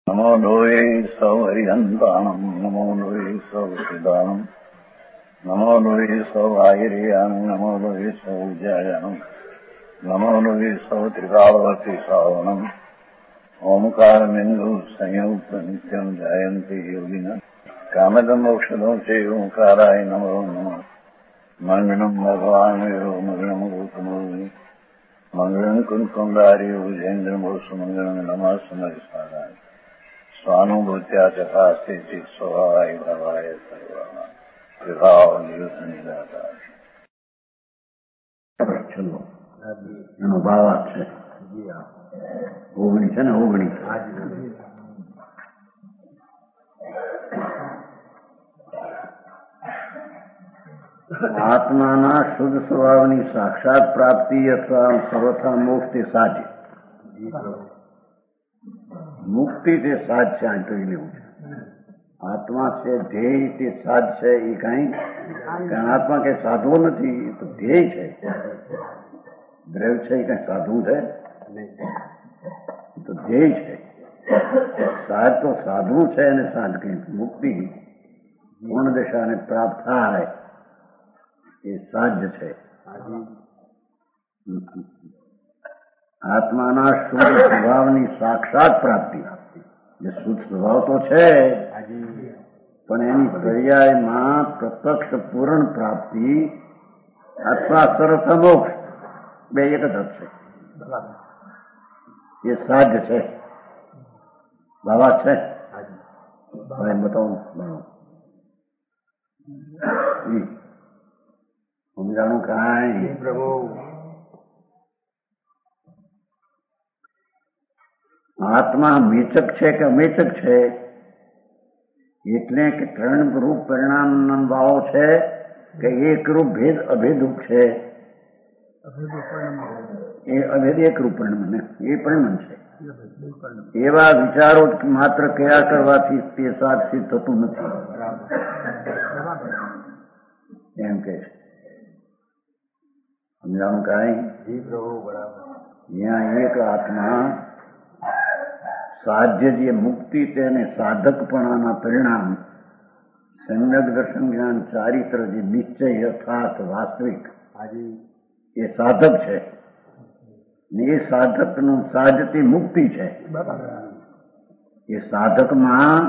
નમો લોહે સૌહરિહંતાણમ નમો લોહે સૌસિદાનમ નમો લોહે સૌઆયર્યાણમ નમો લોહે સૌજ્યાયાણમ નમો લોહે સૌત્રિકાવતી સાવણમ ઓમકારમિંદુ સંયુક્ત નિત્યમ જાયંતી યોગિના કામદમોક્ષદો છે ઓંકારાય નમો નમઃ મંગળમ ભગવાન મંગળમ ગૌતમોની મંગળમ કુંકુંડારી ઉજેન્દ્રમોષ મંગળમ નમઃ સમયસારાય સ્વાનુભૂત્યા ચકાસ્તે સ્વભાવાય ભવાય સર્વા વિભાવ નિદાતા. ચલો એનો ભાવ છે ઓગણી છે ને ઓગણી. આત્માના શુદ્ધ સ્વભાવની સાક્ષાત પ્રાપ્તિ અથવા સર્વથા મોક્ષ તે સાજ. મુક્તિ તે સાજ છે. આ કહી લેવું છે. આત્મા છે ધ્યેય તે સાજ છે. એ કઈ આત્મા કઈ સાધવો નથી, એ તો ધ્યેય છે. દ્રવ્ય છે એ કઈ સાધવું છે, એ તો ધ્યેય છે. સાજ તો સાધવું છે અને સાજ કઈ મુક્તિ પૂર્ણ દશાને પ્રાપ્ત થાય એ સાધ્ય છે. આત્માના શુદ્ધ સ્વભાવની સાક્ષાત પ્રાપ્તિ, જે શુદ્ધ સ્વભાવ તો છે પણ એની પર્યાયમાં પ્રત્યક્ષ પૂર્ણ પ્રાપ્તિ અથવા સરસ મોક્ષ બે એક જ છે. એ સાધ્ય છે. બાબા છે બતાવું સમજાણું કાંઈ પ્રભુ. આત્મા મેચક છે કે અમેચક છે, એટલે કે ત્રણ રૂપ પરિણામ વાળો છે કે એક રૂપ ભેદ અભેદરૂપ છે. એ અભેદ એક રૂપ પરિણામ એ પરિણામ છે. એવા વિચારો માત્ર કયા કરવાથી તે સાચી થતું નથી એમ કે છે. સમજાણું કાંઈ ત્યાં એક આત્મા સાધ્ય જે મુક્તિ તેને સાધકપણાના પરિણામ સમ્યક દર્શન જ્ઞાન ચારિત્ર જે નિશ્ચય યથાર્થ વાસ્તવિક એ સાધક છે ને એ સાધકનું સાજતી મુક્તિ છે. એ સાધકમાં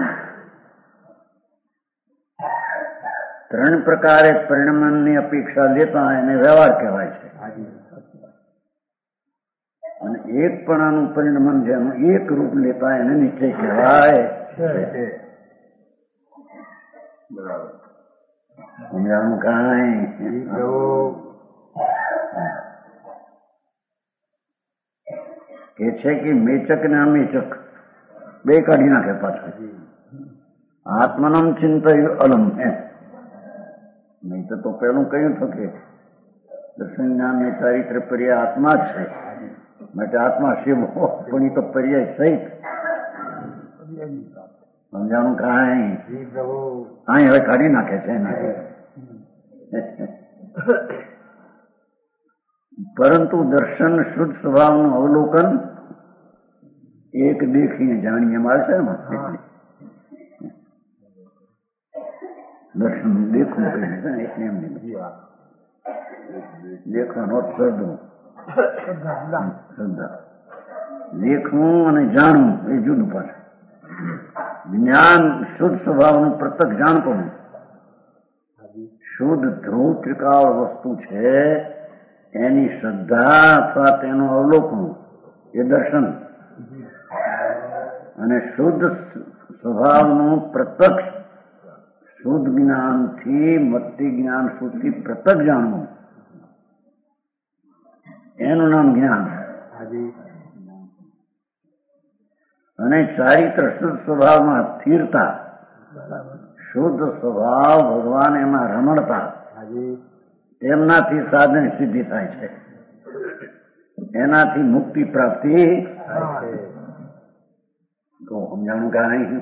ત્રણ પ્રકારે પરિણામની અપેક્ષા લેતા એને વ્યવહાર કહેવાય છે. અને એક પણાનું પરિણામ જેનું એક રૂપ લેતા એને નિશ્ચય કહેવાય. સમજાણું કાંઈ કે છે કે મેચક ને અમેચક બે કાઢી નાખે પાછું. આત્મનમ ચિંતયું અલમ એમ નહીં તો પેલું કહ્યું હતું કે દર્શન જ્ઞાન ને ચારિત્ર પર્યાય આત્મા જ છે માટે આત્મા શિવ પણ એ તો પર્યાય સહિત. સમજાણું કાંઈ કાંઈ હવે કાઢી નાખે છે. પરંતુ દર્શન શુદ્ધ સ્વભાવનું અવલોકન એક દેખીને જાણીએ મારે છે ને દર્શન દેખવું કહે છે એટલે એમ દેખવાનો શ્રદ્ધા દેખવું અને જાણવું એ જુદું પાછું. જ્ઞાન શુદ્ધ સ્વભાવનું પ્રત્યક્ષ જાણતું શુદ્ધ ધ્રુવ ત્રિકાળ વસ્તુ છે એની શ્રદ્ધા અથવા તેનું અવલોકન એ દર્શન. અને શુદ્ધ સ્વભાવનું પ્રત્યક્ષ શુદ્ધ જ્ઞાનથી મતિ જ્ઞાન સુધી પ્રત્યક્ષ જાણવું એનું નામ જ્ઞાન. અને ચારિત્ર શુદ્ધ સ્વભાવમાં સ્થિરતા, શુદ્ધ સ્વભાવ ભગવાન એમાં રમણતા, તેમનાથી સાધન સિદ્ધિ થાય છે. એનાથી મુક્તિ પ્રાપ્તિ તો સમજાણું કાંઈ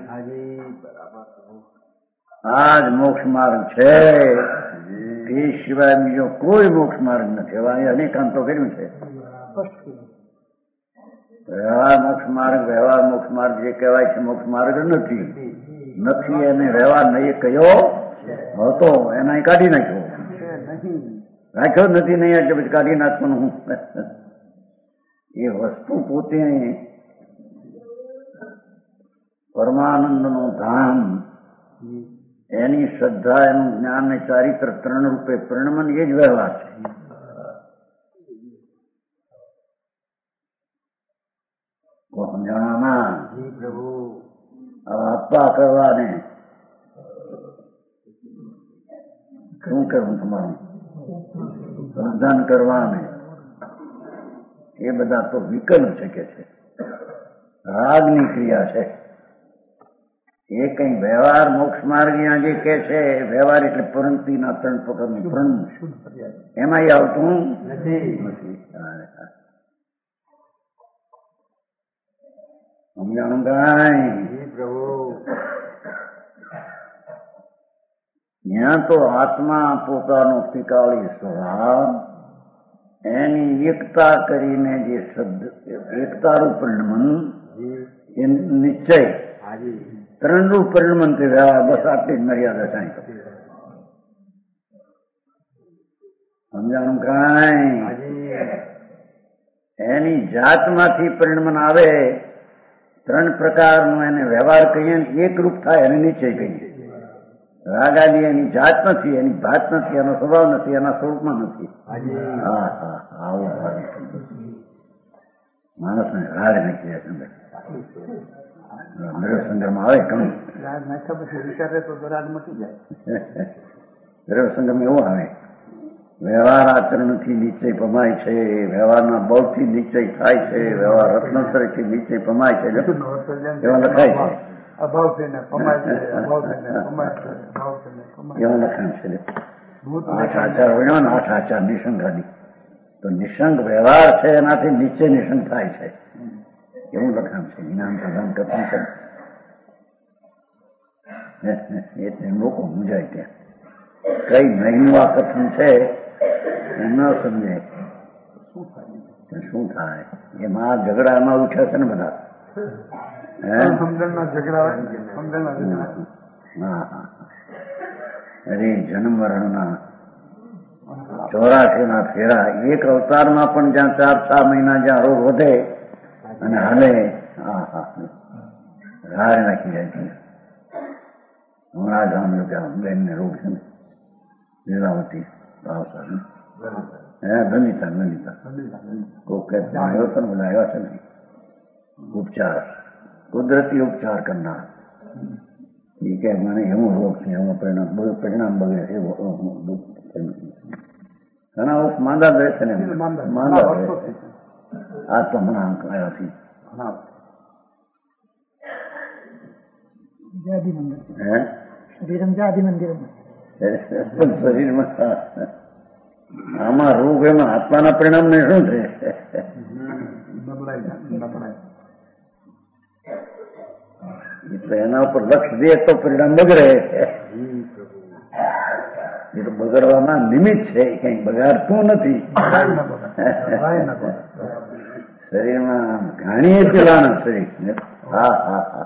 આ જ મોક્ષ માર્ગ છે. તે સિવાય બીજો કોઈ મોક્ષ માર્ગ નથી. હવે અનેકાંતો કર્યું છે વ્યવહાર મોક્ષ માર્ગ, વ્યવહાર મોક્ષ માર્ગ જે કહેવાય છે મોક્ષ માર્ગ નથી. નથી એને વ્યવહાર નહીં કયો હતો, એના કાઢી નાખ્યો. રાખ્યો નથી નહીં એટલે પછી કાઢી નાખવાનું. એ વસ્તુ પોતે પરમાનંદનું ધામ, એની શ્રદ્ધા, એનું જ્ઞાન ને ચારિત્ર ત્રણ રૂપે પરિણમન એ જ વ્યવહાર છે. સમજણામાં આપવા કરવાને શું કરવું તમારું પ્રદાન કરવાને એ બધા તો વિકલ્પ છે કે છે, રાગની ક્રિયા છે. એ કઈ વ્યવહાર મોક્ષ માર્ગ જે કે છે વ્યવહાર એટલે પરંતીના ત્રણ પ્રકારનું પ્રણ, એમાં આવતું નથી. સમજાણું કાંઈ પ્રભુ? ત્યાં તો આત્મા પોતાનો પિકાળી સ્વભાવ એની એકતા કરીને જે શબ્દ એકતારૂપ પરિણમન એ નિશ્ચય ત્રણ રૂપ પરિણમન તે વ્યવહાર, બસ આટલી જ મર્યાદા સાંઈ. સમજાણું કાંઈ? એની જાતમાંથી પરિણમન આવે, ત્રણ પ્રકારનો એને વ્યવહાર કહીએ ને એક રૂપ થાય એને નિશ્ચય કહીએ. રાગાદી એની જાત નથી, એની ભાત નથી, એનો સ્વભાવ નથી, એના સ્વરૂપમાં નથી. હા હા, આવું માણસને રાગ નાખી સંગ્રહમાં આવે ઘણું દ્રવ્ય સંગ્રહ એવું આવે. વ્યવહાર આચરણથી નિશ્ચય પમાય છે, વ્યવહારના બળથી નિશ્ચય થાય છે, વ્યવહાર રત્નોત્તરથી નિશ્ચય પમાય છે, એવા લખાય છે. એવા લખાણ છે. 8 આચાર હોય ને, 8 આચાર નિશંકાદી, તો નિશંક વ્યવહાર છે એનાથી નિશ્ચય નિશંક થાય છે, એવું લખાણ છે. જ્ઞાન પ્રધાન કથન છે એટલે લોકો મૂંઝાય ત્યાં કઈ નહીનું આ કથન છે એ ન સમજે શું થાય. એમાં ઝઘડામાં ઉઠ્યા છે ને બધા, અરે જન્મ મરણના 84 ના ફેરા, એક અવતારમાં પણ જ્યાં 4-6 મહિના જ્યાં રોગ વધે અને હાલે, રાડ નાખી જાય છે. હમણાં જ આમ બેનને રોગ છે ને, લીલાવતી ભાવસર લલિતા કોક આવ્યો હતો ને, બધા આવ્યા છે ને, ઉપચાર કુદરતી ઉપચાર કરનાર. એ કે મને એવું રોગ છે, એમાં પરિણામ બગડે છે. ઘણા વર્ષ માંદા રહે છે ને, માંદા રહે છે. આ તો હમણાં આવ્યાથી શરીરમાં આમાં રોગ એમાં આત્માના પરિણામ ને શું છે? એટલે એના ઉપર લક્ષ દે તો પરિણામ બગડે. એ તો બગડવાના નિમિત્ત છે, કઈ બગાડતું નથી. શરીરમાં ઘાણીએ પેલાના શરીર. હા હા હા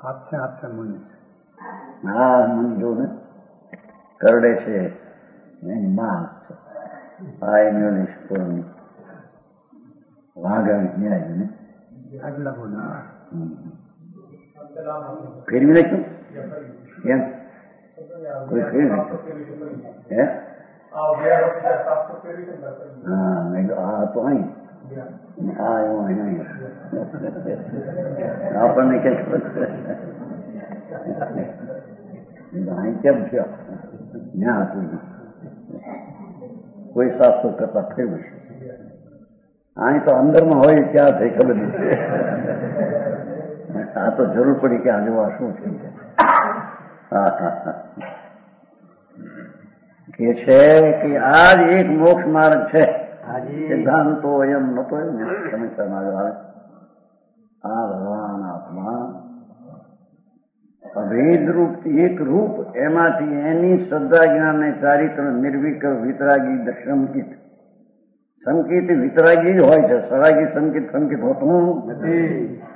હા, મન જો ને કરડે છે એની માં આ ઇમ્યુનિસ્ટ વાઘાણી ન્યાય ને ફેરવી નાખ્યું એમ કોઈ ફેરવી નાખ્યું હે? હા, આ તો અહીં આ એવું અહીં આપણને કે અહીં કેમ થયો ત્યાં હતું કોઈ સાતસો કરતા ફેરવું છે. અહીં તો અંદરમાં હોય ક્યાં થઈ ખબર નથી. આ તો જરૂર પડી કે આ જોવા શું છે. કે છે કે આ જ એક મોક્ષ માર્ગ છે. સિદ્ધાંતો એમ નતો એમ સમીક્ષામાં આવે. આ ભગવાન આત્મા અભેદ રૂપ એક રૂપ, એમાંથી એની શ્રદ્ધા જ્ઞાન ને ચારિત્ર નિર્વિકલ્પ વિતરાગી દશમકિત સંકેત વિતરાગી જ હોય છે, સરાગી સંકેત હોતું નથી.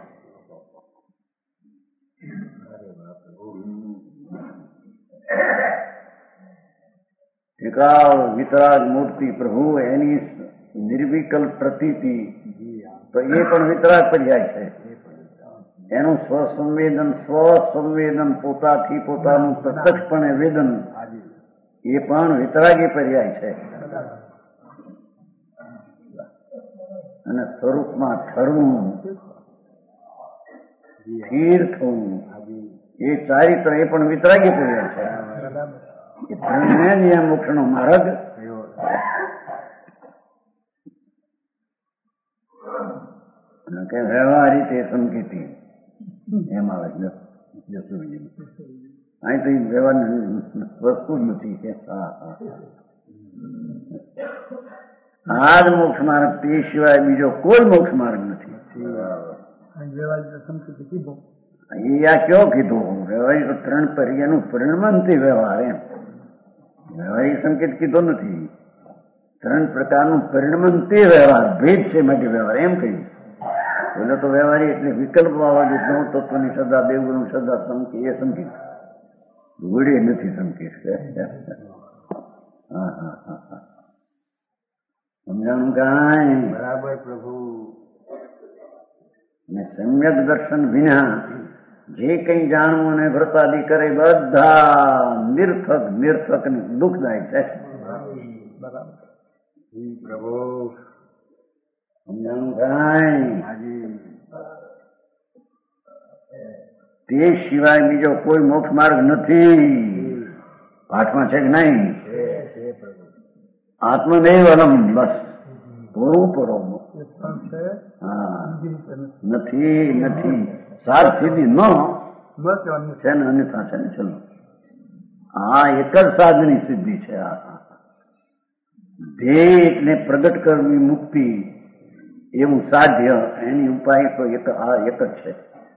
વિકરાળ વિતરાગ મૂર્તિ પ્રભુ એની નિર્વિકલ્પ પ્રતીતિ તો એ પણ વિતરાગ પર્યાય છે. એનું સ્વસંવેદન પોતાથી પોતાનું પ્રત્યક્ષપણે વેદન એ પણ વિતરાગી પર્યાય છે. અને સ્વરૂપમાં ઠરવું, સ્થિર થવું, એ ચારિત્ર એ પણ વિતરાગી પર્યાય છે. એ ત્રણને નિયમ મોક્ષનો માર્ગ કે વ્યવહાર રીતે સંકેતી એમ આવે છે. અહીં તો વ્યવહારની વસ્તુ જ નથી કે આ જ મોક્ષ માર્ગ, તે સિવાય બીજો કોઈ મોક્ષ માર્ગ નથી. એ આ કયો કીધું? વ્યવહારિક ત્રણ પર્યાયનું પરિણમનથી વ્યવહાર એમ વ્યવહારિક સંકેત કીધો નથી. ત્રણ પ્રકારનું પરિણમન તે વ્યવહાર ભેદ છે માટે વ્યવહાર એમ કહ્યું. પેલો તો વ્યવહારિક એટલે વિકલ્પ વાળા જેટલું તત્વની શ્રદ્ધા, દેવગુરુની શ્રદ્ધા, સંકેત એ સંકેત વડે નથી સંકેત. સમજાણું કાંઈ? બરાબર પ્રભુ. ને સમ્યક દર્શન વિના જે કઈ જાણવું અને વ્રતાદિ કરે બધા નિર્થક ને દુઃખદાયક છે. પ્રભુ સમજાણું કાંઈ? તે સિવાય બીજો કોઈ મોક્ષ માર્ગ નથી. પાઠમાં છે કે નહીં? આત્મનૈવલમ, બસ પૂરું પૂરો. હા, નથી સાર સીધી ન છે ને અન્યથા છે ને. ચલો, હા, એક જ સાધની સિદ્ધિ છે. ધ્યેય એટલે પ્રગટ કરવી મુક્તિ એવું સાધ્ય, એની ઉપાય તો એક જ છે.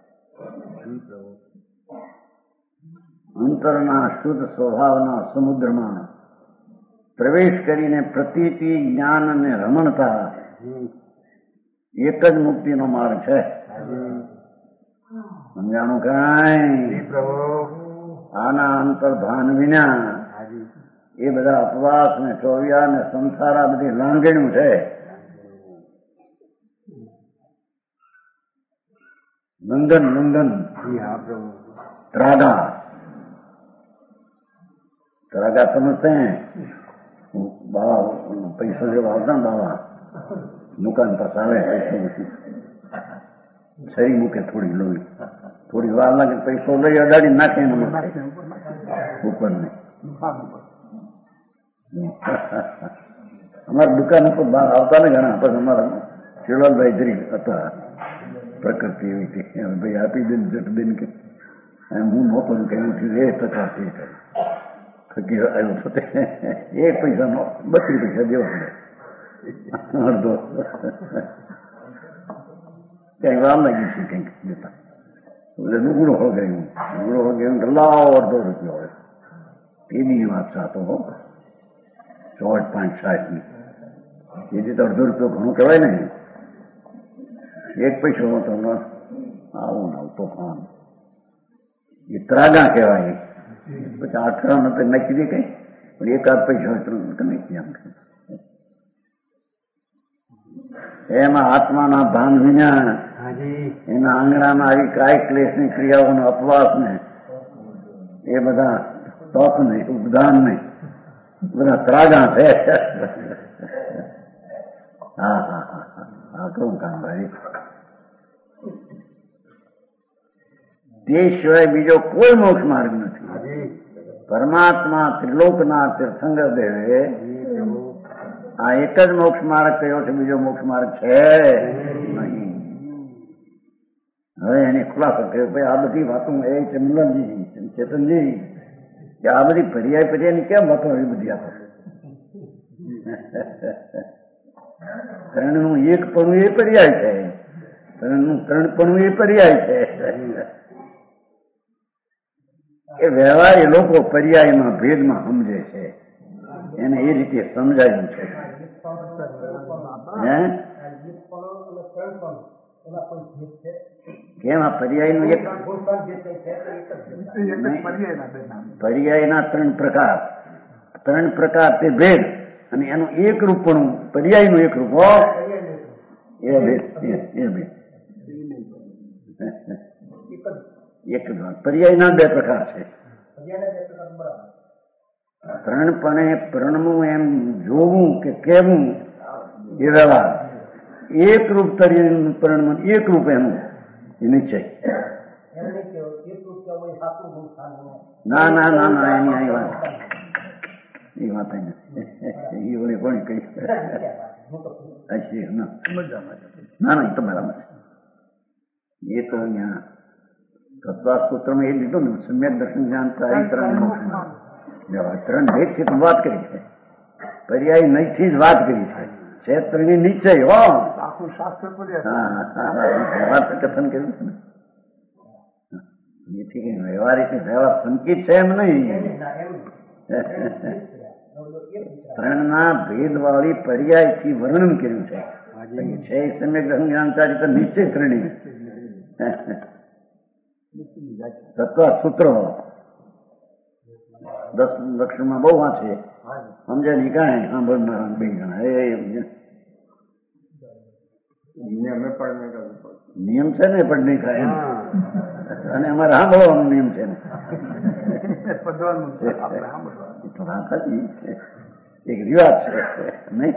અંતરના શુદ્ધ સ્વભાવના સમુદ્રમાં પ્રવેશ કરીને પ્રતીતિ, જ્ઞાન અને રમણતા એક જ મુક્તિનો માર્ગ છે. સમજાણું કાંઈ? આના અંતર્ભાન વિના એ બધા અપવાસ ને ચોર્યા ને સંસાર આ બધી લાંગણ્યું છે. નંદન ત્રાगा समझते हैं? बाबा पैसा जब आता ना, बाबा दुकान पास आवे सही मूके थोड़ी लोही, थोड़ी વાર લાગે પૈસો લઈ અડાડી નાખે ઉપર ને. અમારી દુકાન ઉપર બહાર આવતા ને ઘણા, પછી અમારા શિવલાલભાઈ જરી હતા, પ્રકૃતિ એવી કે ભાઈ આપી દે જટબેન કે હું નહોતો કહ્યું છું એ ટકા ફકીર આવ્યો થતે એ પૈસાનો 32 પૈસા દેવા અડધો કઈ વાર લાગી છે કંઈક દેતા. લુગડો હો ગયું લાવો અડધો રૂપિયો હોય. એની વાત સાતો 64-65ની એથી તો અડધો રૂપિયો ઘણું કહેવાય ને. એક પૈસો તો આવું ને આવું તોફાન એ ત્રાગા કહેવાય. પછી 18 નંબર નાખી દે કઈ, પણ એકાદ પૈસા નાખી આમ. એમાં આત્માના ભાન વિના એના આંગણામાં આવી કાય ક્લેશની ક્રિયાઓનો અપવાસ ને એ બધા તપ ને ઉપદાન ને બધા ત્રાગા છે. હા કરું કામ ભાઈ. તે સિવાય બીજો કોઈ મોક્ષ માર્ગ નથી. પરમાત્મા ત્રિલોકના તીર્થંકર દેવે આ એક જ મોક્ષ માર્ગ કયો છે, બીજો મોક્ષ માર્ગ છે નહીં. હવે એની ખુલાસો કર્યો ભાઈ આ બધી વાતો એ ચંદનજી ચેતનજી કે આ બધી પર્યાયની કેમ વાતો આવી બધી આપો? ત્રણનું એક પણ એ પર્યાય છે, ત્રણનું ત્રણ પણ એ પર્યાય છે. એ વ્યવહાર લોકો પર્યાયમાં ભેદમાં સમજે છે, એને એ રીતે સમજાયું છે. કેમ આ પર્યાયનું એક પર્યાયના 3 પ્રકાર, 3 પ્રકાર તે ભેદ, અને એનું એક રૂપણું પર્યાયનું એક રૂપ એ ભેદ, એ ભેદ એક પર્યાયના 2 પ્રકાર છે. 3પણે પ્રણવું એમ જોવું કે કેવું એ વ્યવહાર, એક રૂપ પ્રણવું એક રૂપ એનું એ નિશ્ચય. ના ના ના ના એની આ વાત એ વાત નથી કોણ કઈ ના ના એ તો બરાબર છે. એ તો અહીંયા તત્વાસૂત્રમાં એ લીધું ને સમ્યક દર્શન જ્ઞાન ચારિત્ર મોક્ષમાં 3 ભેદ થી વાત કરી છે, પર્યાય નહીંથી જ વાત કરી છે. ક્ષેત્રની નિશ્ચય હો આખું શાસ્ત્ર કથન કર્યું છે ને એથી કઈ વ્યવહાર એટલે વ્યવહાર સંકિત છે એમ નહીં. 3ના ભેદ વાળી પર્યાય થી વર્ણન કર્યું છે. સમ્યક દર્શન જ્ઞાન ચારિત્ર નિશ્ચય શ્રેણી તત્વસૂત્ર 10 લક્ષણમાં બહુ વાંચે સમજે નહીં કાંઈ સાંભળનારા 2 જણા નિયમ છે ને પણ નહીં ખાય અને અમારે સાંભળવાનો નિયમ છે ને એક રિવાજ છે નહીં.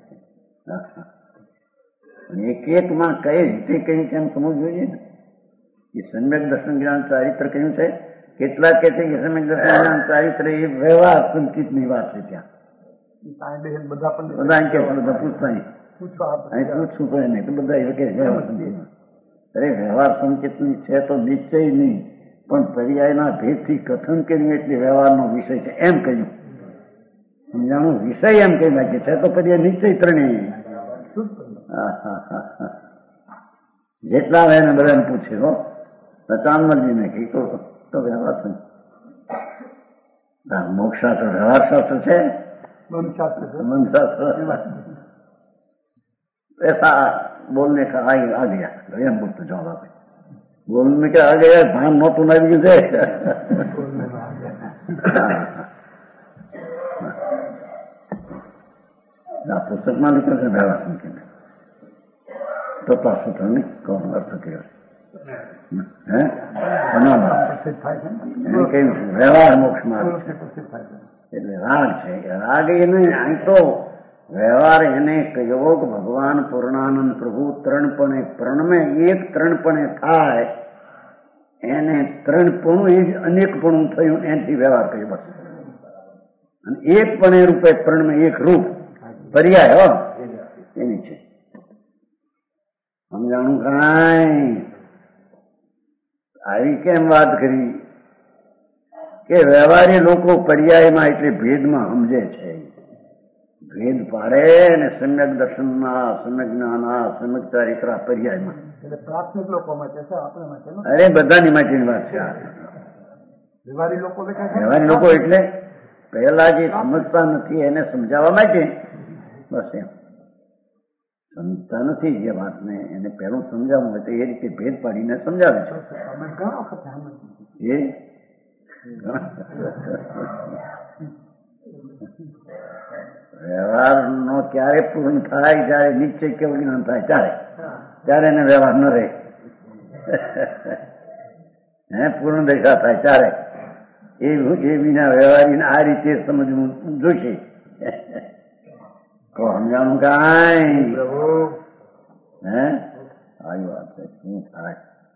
એક એકમાં કઈ રીતે કઈ કેમ સમજવું જોઈએ ને. એ સમ્યક દર્શન જ્ઞાન ચારિત્ર કહ્યું છે. કેટલાક કે છે કે સમ્યક દર્શન જ્ઞાન ચારિત્ર એ વ્યવહાર સંકિત ની વાત છે. ત્યાં બધા પૂછતા પૂછવું પડે નહીં તો બધા વ્યવહાર સંકેત. અરે વ્યવહાર સંકેત ની છે તો નિશ્ચય નહીં, પણ પર્યાયના ભેદ થી કથન કર્યું એટલે વ્યવહારનો વિષય છે એમ કહ્યું. સમજાણું વિષય એમ કહી નાખે છે તો પર્યાય નિશ્ચય 3. જેટલા આવે એને બધાને પૂછે હો ચાંદમલજીને કહી તો વ્યવહાર છે. મોક્ષશાસ્ત્ર વ્યવહાર શાસ્ત્ર છે, મનશાસ્ત્ર ऐसा बोलने का आ गया एम बोलते जवाब आपे बोलने का आ गया भान न तो नहीं गए पुस्तक में लिखा है व्यवहार संख्या तत्वसूत्र नहीं कौन अर्थ के વ્યવહાર મોક્ષ માર્ગ એટલે રાગ છે. રાગ એને અહીં તો વ્યવહાર એને કહ્યો કે ભગવાન પૂર્ણાનંદ પ્રભુ 3પણે પ્રણમે એક 3પણે થાય એને 3પણું એ જ અનેકપણું થયું એનાથી વ્યવહાર કહ્યો બસ. અને એકપણે રૂપે પ્રણમે એક રૂપ પર્યાય એની છે. સમજાણું કાંઈ આવી કેમ વાત કરી કે વ્યવહારી લોકો પર્યાયમાં એટલે ભેદમાં સમજે છે. ભેદ પાડે ને સમ્યક દર્શનના સમ્યક જ્ઞાનના સમ્યક ચારિત્ર પર્યાયમાં પ્રાથમિક લોકો માટે છે, આપણે માટે અરે બધાની માટેની વાત છે. વ્યવહારી લોકો એટલે પહેલા જે સમજતા નથી એને સમજાવવા માટે બસ એમ સમજતા નથી જે વાતને એને પહેલું સમજાવવું હોય તો એ રીતે ભેદ પાડીને સમજાવે છે. એ વ્યવહાર નો ક્યારે પૂર્ણ થાય જયારે નિશ્ચય કેવું જ્ઞાન થાય ત્યારે એને વ્યવહાર ન રહે. પૂર્ણ દશા થાય ત્યારે એ વિના વ્યવહારીને આ રીતે સમજવું જોઈશે. તો સમજાણું કાંઈ આવી વાત છે શું થાય.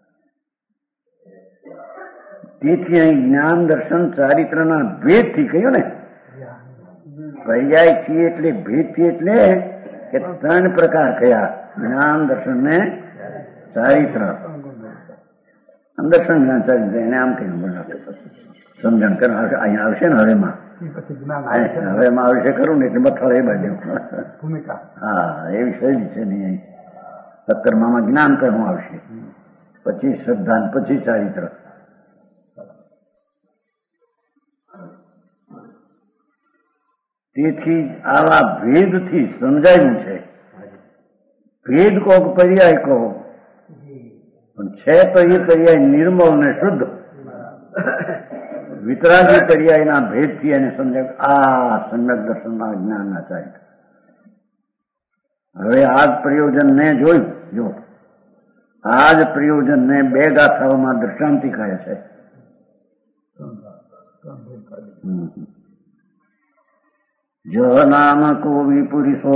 તેથી અહીં જ્ઞાન દર્શન ચારિત્રના ભેદ થી કહ્યું ને પર્યાય છીએ એટલે ભેદ થી એટલે કે 3 પ્રકાર કયા જ્ઞાન દર્શન ને ચારિત્ર. દર્શન જ્ઞાન ચારિત્ર એને આમ કહ્યું સમજણ કર અહીંયા આવશે ને હવેમાં આવશે ખરું ને એટલે મથાળે એ બાજુ હા એ વિષય છે નહીં. 17માં જ્ઞાન કર્મ આવશે, પછી શ્રદ્ધા, પછી ચારિત્ર. તેથી આવા ભેદથી સમજાયું છે ભેદ કહો કે પર્યાય કહો, પણ છે તો એ પર્યાય નિર્મળ ને શુદ્ધ. વિતરાગી પર્યાયના ભેદથી એને સમજાય આ સમ્યક દર્શનના જ્ઞાનના ચારિત્ર. હવે આ જ પ્રયોજનને જોયું. જો આ જ પ્રયોજનને બે ગાથાઓમાં દ્રષ્ટાંતિ કહે છે. જ નામ કો વિપુરીશો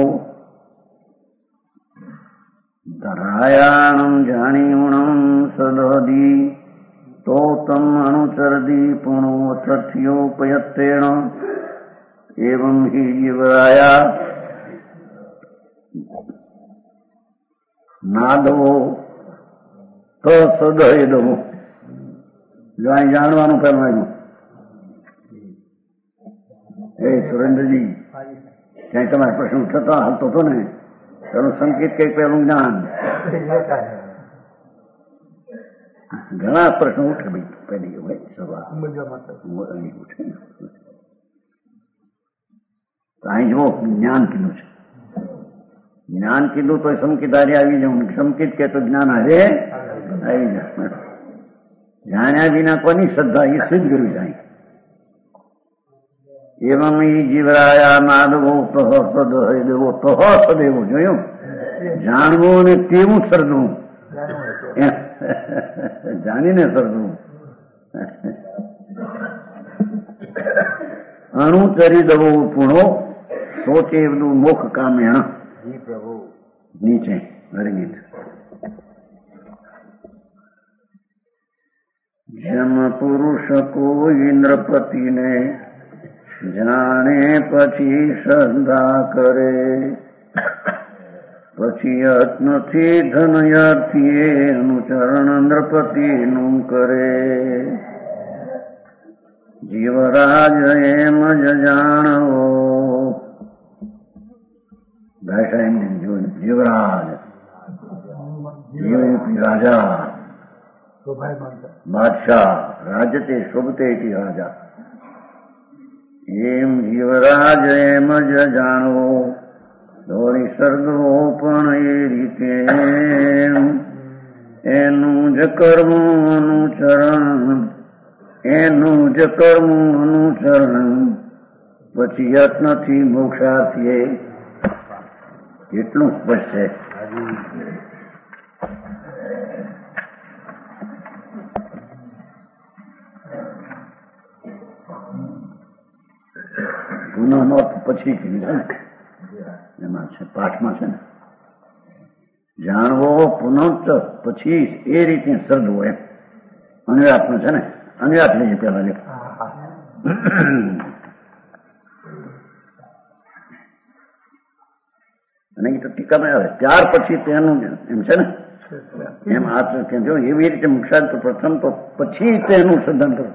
ધરાયાણમ જાણીમણમ સદહદી તો તમ અનુચરદી પુણો તથ્યોપયત્તેણ એવં હિ જીવરાયા નાદો તો સદહદો. જો અહીં જાણવાનું પેલું આવ્યું. એ સુરેન્દ્રજી ક્યાંય તમારે પ્રશ્ન થતો હાલતો હતો ને, પેલું સંકેત કઈ પેલું જ્ઞાન. ઘણા પ્રશ્નો ઉઠે ભાઈ પેલી હોય સભા ઉઠે. અહીં જુઓ જ્ઞાન કીધું છે. જ્ઞાન કીધું તો સંકેત હારે આવી જવું. સંકેત કે તો જ્ઞાન હારે આવી જાય. જાણ્યા વિના કોની શ્રદ્ધા એ સિદ્ધ કર્યું જાય. એવમ જીવરાયા નાદવો તો સદેવો તો સદેવો. જોયું? જાણવું અને તેવું સર્જવું, જાણીને સર્જવું. અણુચરી દવો પૂણો સોચે બધું મોખ કામેણ. નીચે હરિગીત. જેમ પુરુષ કોઈ ઇન્દ્રપતિને જાણે પછી શ્રદ્ધા કરે, પછી યત્નથી ધનયાર્થીએ અનુચરણ ઇન્દ્રપતિનું કરે. જીવરાજ એમ જ જાણવો. જીવરાજ રાજા બાદશાહ રાજતે શોભતે રાજા. એમ જીવરાજ એમ જ જાણવો. દોરી સર્ગવો પણ એ રીતે એનું જ કર્મ અનુચરણ, એનું જ કર્મ અનુચરણ. પછી યત્નથી મોક્ષાર્થીએ. કેટલું સ્પષ્ટ છે. ગુનો પછી કીધું છે ને, એમાં છે પાઠમાં છે ને, જાણવો પુનઃ પછી એ રીતે સર્જવો. એમ અનુવાદમાં છે ને, અનુવાદ લઈએ પેલા લેખ. અને એ તો ટીકામાં આવે ત્યાર પછી તેનું એમ છે ને, એમ આ જો એવી રીતે મુક્ષાદ તો પ્રથમ તો પછી તેનું સદન કરો.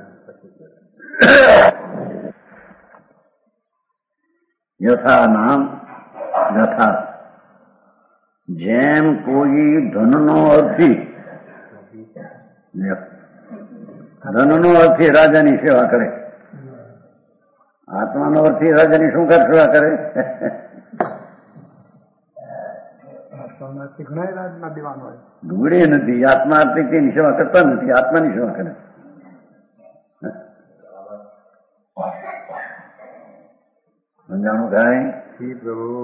યથા નામ યથા. જેમ કોઈ ધનનો અર્થી, ધનનો અર્થી રાજાની સેવા કરે, આત્માનો અર્થી રાજાની શું કર સેવા કરે? દુગડે નથી. આત્મા આર્થિકની સેવા કરતા નથી, આત્માની સેવા કરે. સમજાણું થાય? પ્રભુ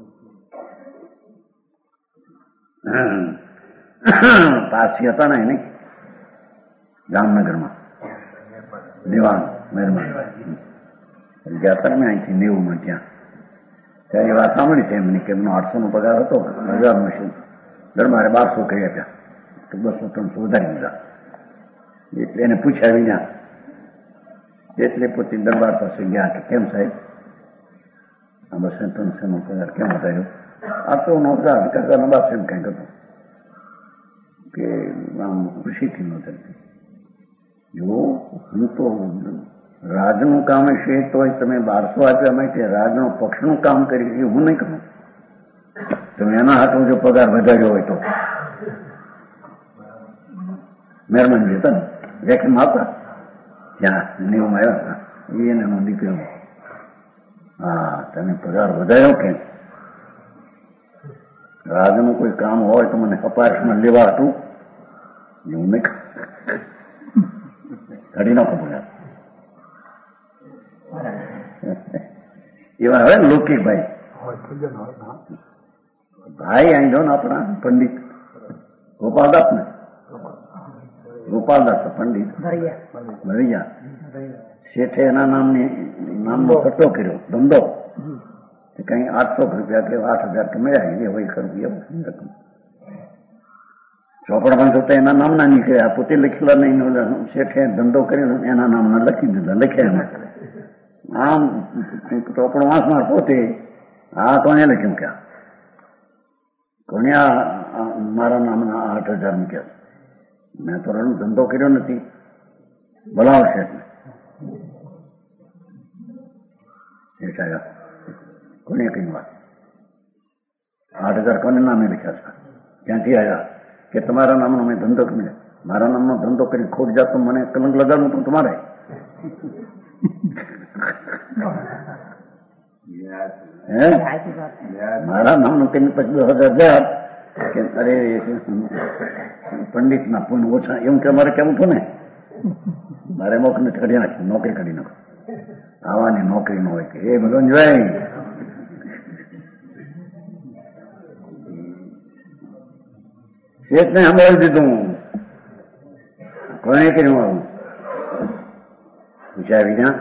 પારસી હતા ને એને જામનગરમાં દેવાન મહેરબાન ગયા હતા ને અહીંથી 90 ત્યાં. ત્યારે એ વાત સાંભળી છે એમની કે એમનો 800 નો પગાર હતો, 1000 મશીન દરબારે 1200 કરી આપ્યા, તો 200-300 વધારી દીધા. એટલે એને પૂછ્યા વિના એટલે પોતે દરબાર પાસે ગયા કે કેમ સાહેબ આ 200-300 નો પગાર કેમ વધાર્યો? આ તો 9,000 કરતા 1200 એમ કંઈક હતું કે આમ ખુશીથી નહોતી. જો હું તો રાજનું કામ છે તો તમે 1200 આપ્યા માટે રાજનો પક્ષનું કામ કરી હું નહીં કરું. તમે એના હાથમાં જો પગાર વધાર્યો હોય તો મહેરબાની જતા ને વેકેમ આપતા ત્યાં 90 આવ્યા એને હું નીકળ્યો. હા તમે પગાર વધાર્યો કે રાજનું કોઈ કામ હોય તો મને અપાર્ટમાં લેવા હતું એવું નહીં ઘડી નાખો બોલ્યા એવા હવે લૌકિક ભાઈ ભાઈ અહીં જો ને આપણા પંડિત ગોપાલદાસ ને ગોપાલદાસ પંડિત ભરિયા શેઠે એના નામનો ખર્ચો કર્યો ધંધો કઈ 800 રૂપિયા કે 8,000 કે મળ્યા એ હોય ખરું એવું રકમ ચોપડામાં જોતા એના નામના નીકળ્યા પોતે લખેલા નહીં શેઠે ધંધો કર્યો એના નામના લખી દીધા લખ્યા આમ ચોપડો વાંચનાર પોતે આ કોને લખ્યું ક્યાં કોને મારા નામના 8,000 મૂક્યા મેં તો ધંધો કર્યો નથી બોલાવો શેઠને શેઠ આવ્યા કોને કઈ વાત 8,000 કોને નામે લખ્યા છે ક્યાંથી આવ્યા કે તમારા નામનો મેં ધંધો કર્યો મારા નામનો ધંધો કરી ખોટ જાતો મને કલંક લગાડવું તો તમારે મારા નામનું કઈ પછી 10,000 કે અરે પંડિત ના પૂન ઓછા એવું કે મારે કેવું હતું ને મારે નોકરી કાઢી નાખી નોકરી કાઢી નાખો આવાની નોકરી ન હોય કે એ ભગવાન જોઈ શેઠને સંભાળી દીધું કોને કર્યું આવું પૂછ્યા વિના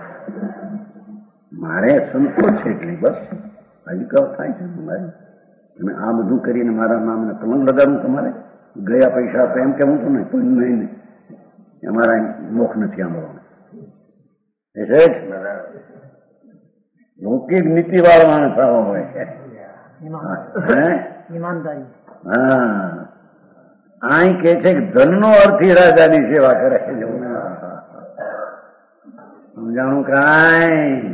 મારે સંતોષ છે એટલી બસ હજી કહો થાય છે મારે તમે આ બધું કરીને મારા નામને કલંક લગાડવું તમારે ગયા પૈસા તો એમ કેવું હતું ને કોઈ નહીં અમારા મોખ નથી આંબળવાનું એ છે લૌકિક નીતિ વાળો માણસ આવો હોય હા અહીં કે છે કે ધનનો અર્થી રાજાની સેવા કરે છે સમજાણું કાંઈ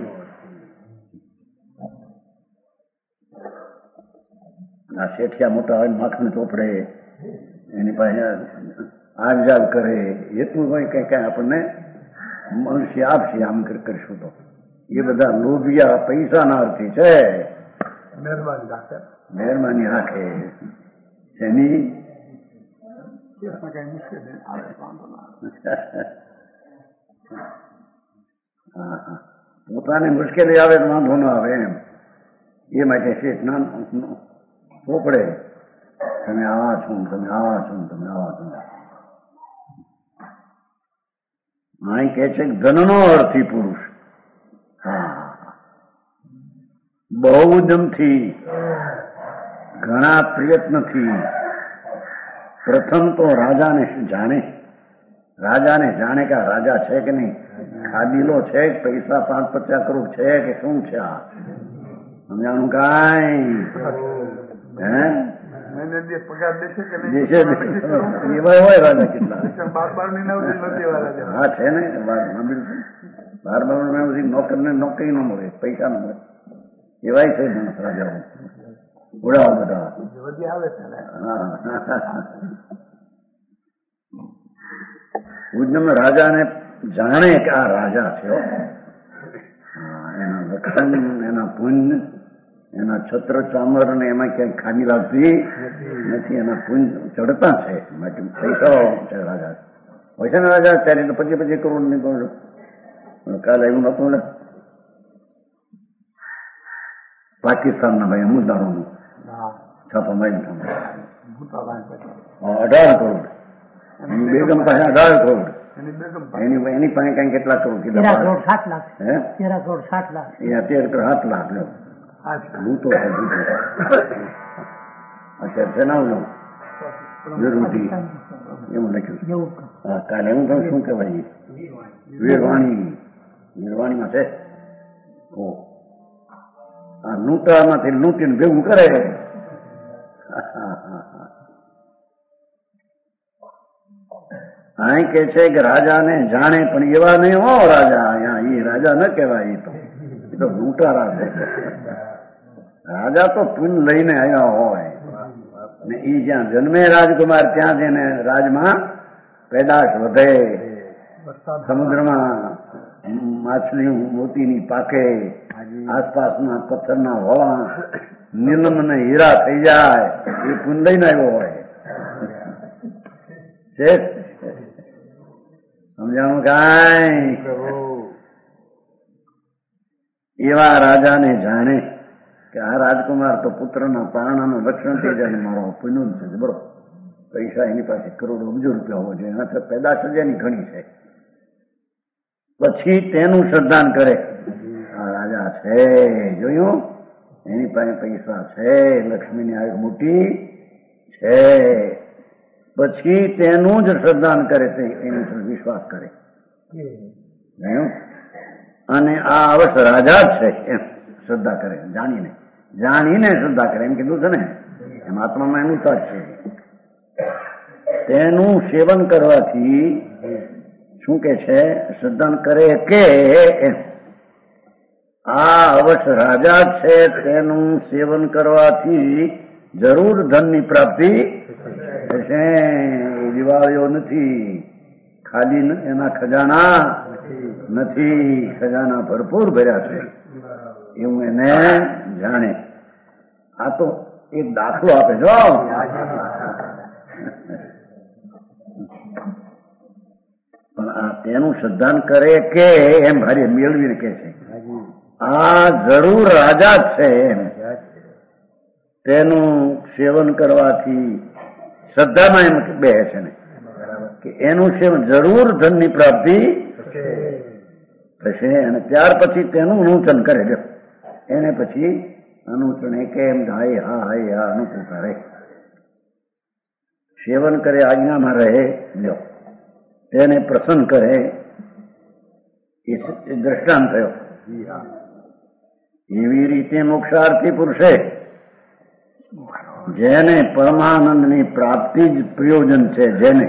આ શેઠિયા મોટા હોય માખણ ચોપડે એની પાસે આવ કરે એટલું હોય કઈ કઈ આપણને મનુષ્ય આપશે આમ કરીશું તો એ બધા લોભિયા પૈસાના અર્થી છે મહેરબાની રાખે એની પોતાને મુશ્કેલી આવે તો વાંધો ન આવે એમ એ માટે શેઠ ના ચોપડે તમે આવા છો તમે આવા છો તમે આવા છો અહીં કે છે ધનનો અર્થી પુરુષ હા બહુ ઉદ્યમથી ઘણા પ્રયત્નથી પ્રથમ તો રાજાને જાણે કે રાજા છે કે નહીં ખાદીલો છે પૈસા 5-50 કરોડ છે કે શું છે આ સમજાણું કાંઈ હે એવા હોય રાજા કેટલા 12 મહિના હા છે ને 12 મહિના સુધી નોકરી ન મળે પૈસા ન મળે એવાય છે રાજાઓ ઉડાવ બધા ઉદ્યમ રાજાને જાણે કે આ રાજા છે એના લક્ષણ એના પુણ્ય એના છત્ર ચામર ને એમાં ક્યાંય ખામી લાગતી નથી એના પુણ્ય ચડતા છે પૈસા છે રાજા હોય છે ને રાજા ત્યારે તો 25 કરોડ ની કરોડ કાલે એવું નતું ને પાકિસ્તાનના ભાઈ અમુદારોનું છાપા મારી 18 કરોડ એની બેગમ પાસે 18 કરોડ એની પાસે કઈ કેટલા કરોડ કીધા 13 કરોડ 7 લાખ હું તો અત્યારે છે ના વિરોધી એવું લખ્યું હા કાલે હું કહું શું કહેવાય વીરવાણીમાં છે આ લૂંટામાંથી લૂંટીને ભેગું કરે અહીં કે છે કે રાજાને જાણે પણ એવા નહીં હો રાજા અહીંયા એ રાજા ન કહેવાય એ તો લૂંટારા છે રાજા તો પુન લઈને આવ્યા હોય ને એ જ્યાં જન્મે રાજકુમાર ત્યાં જઈને રાજમાં પેદાશ વધે સમુદ્રમાં માછલીઓ મોતીની પાકે આસપાસના પથ્થરના વળા નીલમ ને હીરા થઈ જાય એ પુન લઈને આવ્યો હોય છે. સમજાણું કાંઈ? એવા રાજાને જાણે કે આ રાજકુમાર તો પુત્રના પારણાનું રક્ષણ થઈ જાય, મારો પુણ્ય છે બરોબર. પૈસા એની પાસે કરોડો અબજો રૂપિયા હોવો જોઈએ, એના પેદાશ જ એની ઘણી છે. પછી તેનું શ્રદ્ધાન કરે, આ રાજા છે જોયું, એની પાસે પૈસા છે, લક્ષ્મીની આવી મોટી છે. પછી તેનું જ શ્રદ્ધાન કરે, એની પર વિશ્વાસ કરે. અને આ અવશ્ય રાજા જ છે એમ શ્રદ્ધા કરે, જાણીને શ્રદ્ધા કરે. એમ કીધું છે ને, એમ આત્મામાં એનું તર્ક છે. તેનું સેવન કરવાથી શું કે છે? શ્રદ્ધાન કરે કે આ અવશ્ય રાજા જ છે, તેનું સેવન કરવાથી જરૂર ધનની પ્રાપ્તિ થશે. એ દિવાળીઓ નથી, ખાલી એના ખજાના નથી, ખજાના ભરપૂર ભર્યા છે એવું એને જાણે. આ તો એક દાખલો આપે છો. પણ આ તેનું શ્રદ્ધાન કરે કે એમ ભારી મેળવીને કે છે આ જરૂર રાજા જ છે એમ. તેનું સેવન કરવાથી શ્રદ્ધામાં એમ બે છે ને કે એનું સેવન જરૂર ધનની પ્રાપ્તિ થશે. અને ત્યાર પછી તેનું અનુચન કરે. જો એને પછી અનુચન કે એમ હાય હા હાય હા અનુકૂળ કરે, સેવન કરે, આજ્ઞામાં રહે, લો તેને પ્રસન્ન કરે. એ દ્રષ્ટાંત થયો. એવી રીતે મોક્ષાર્થી પુરુષે જેને પરમાનંદની પ્રાપ્તિ જ પ્રયોજન છે, જેને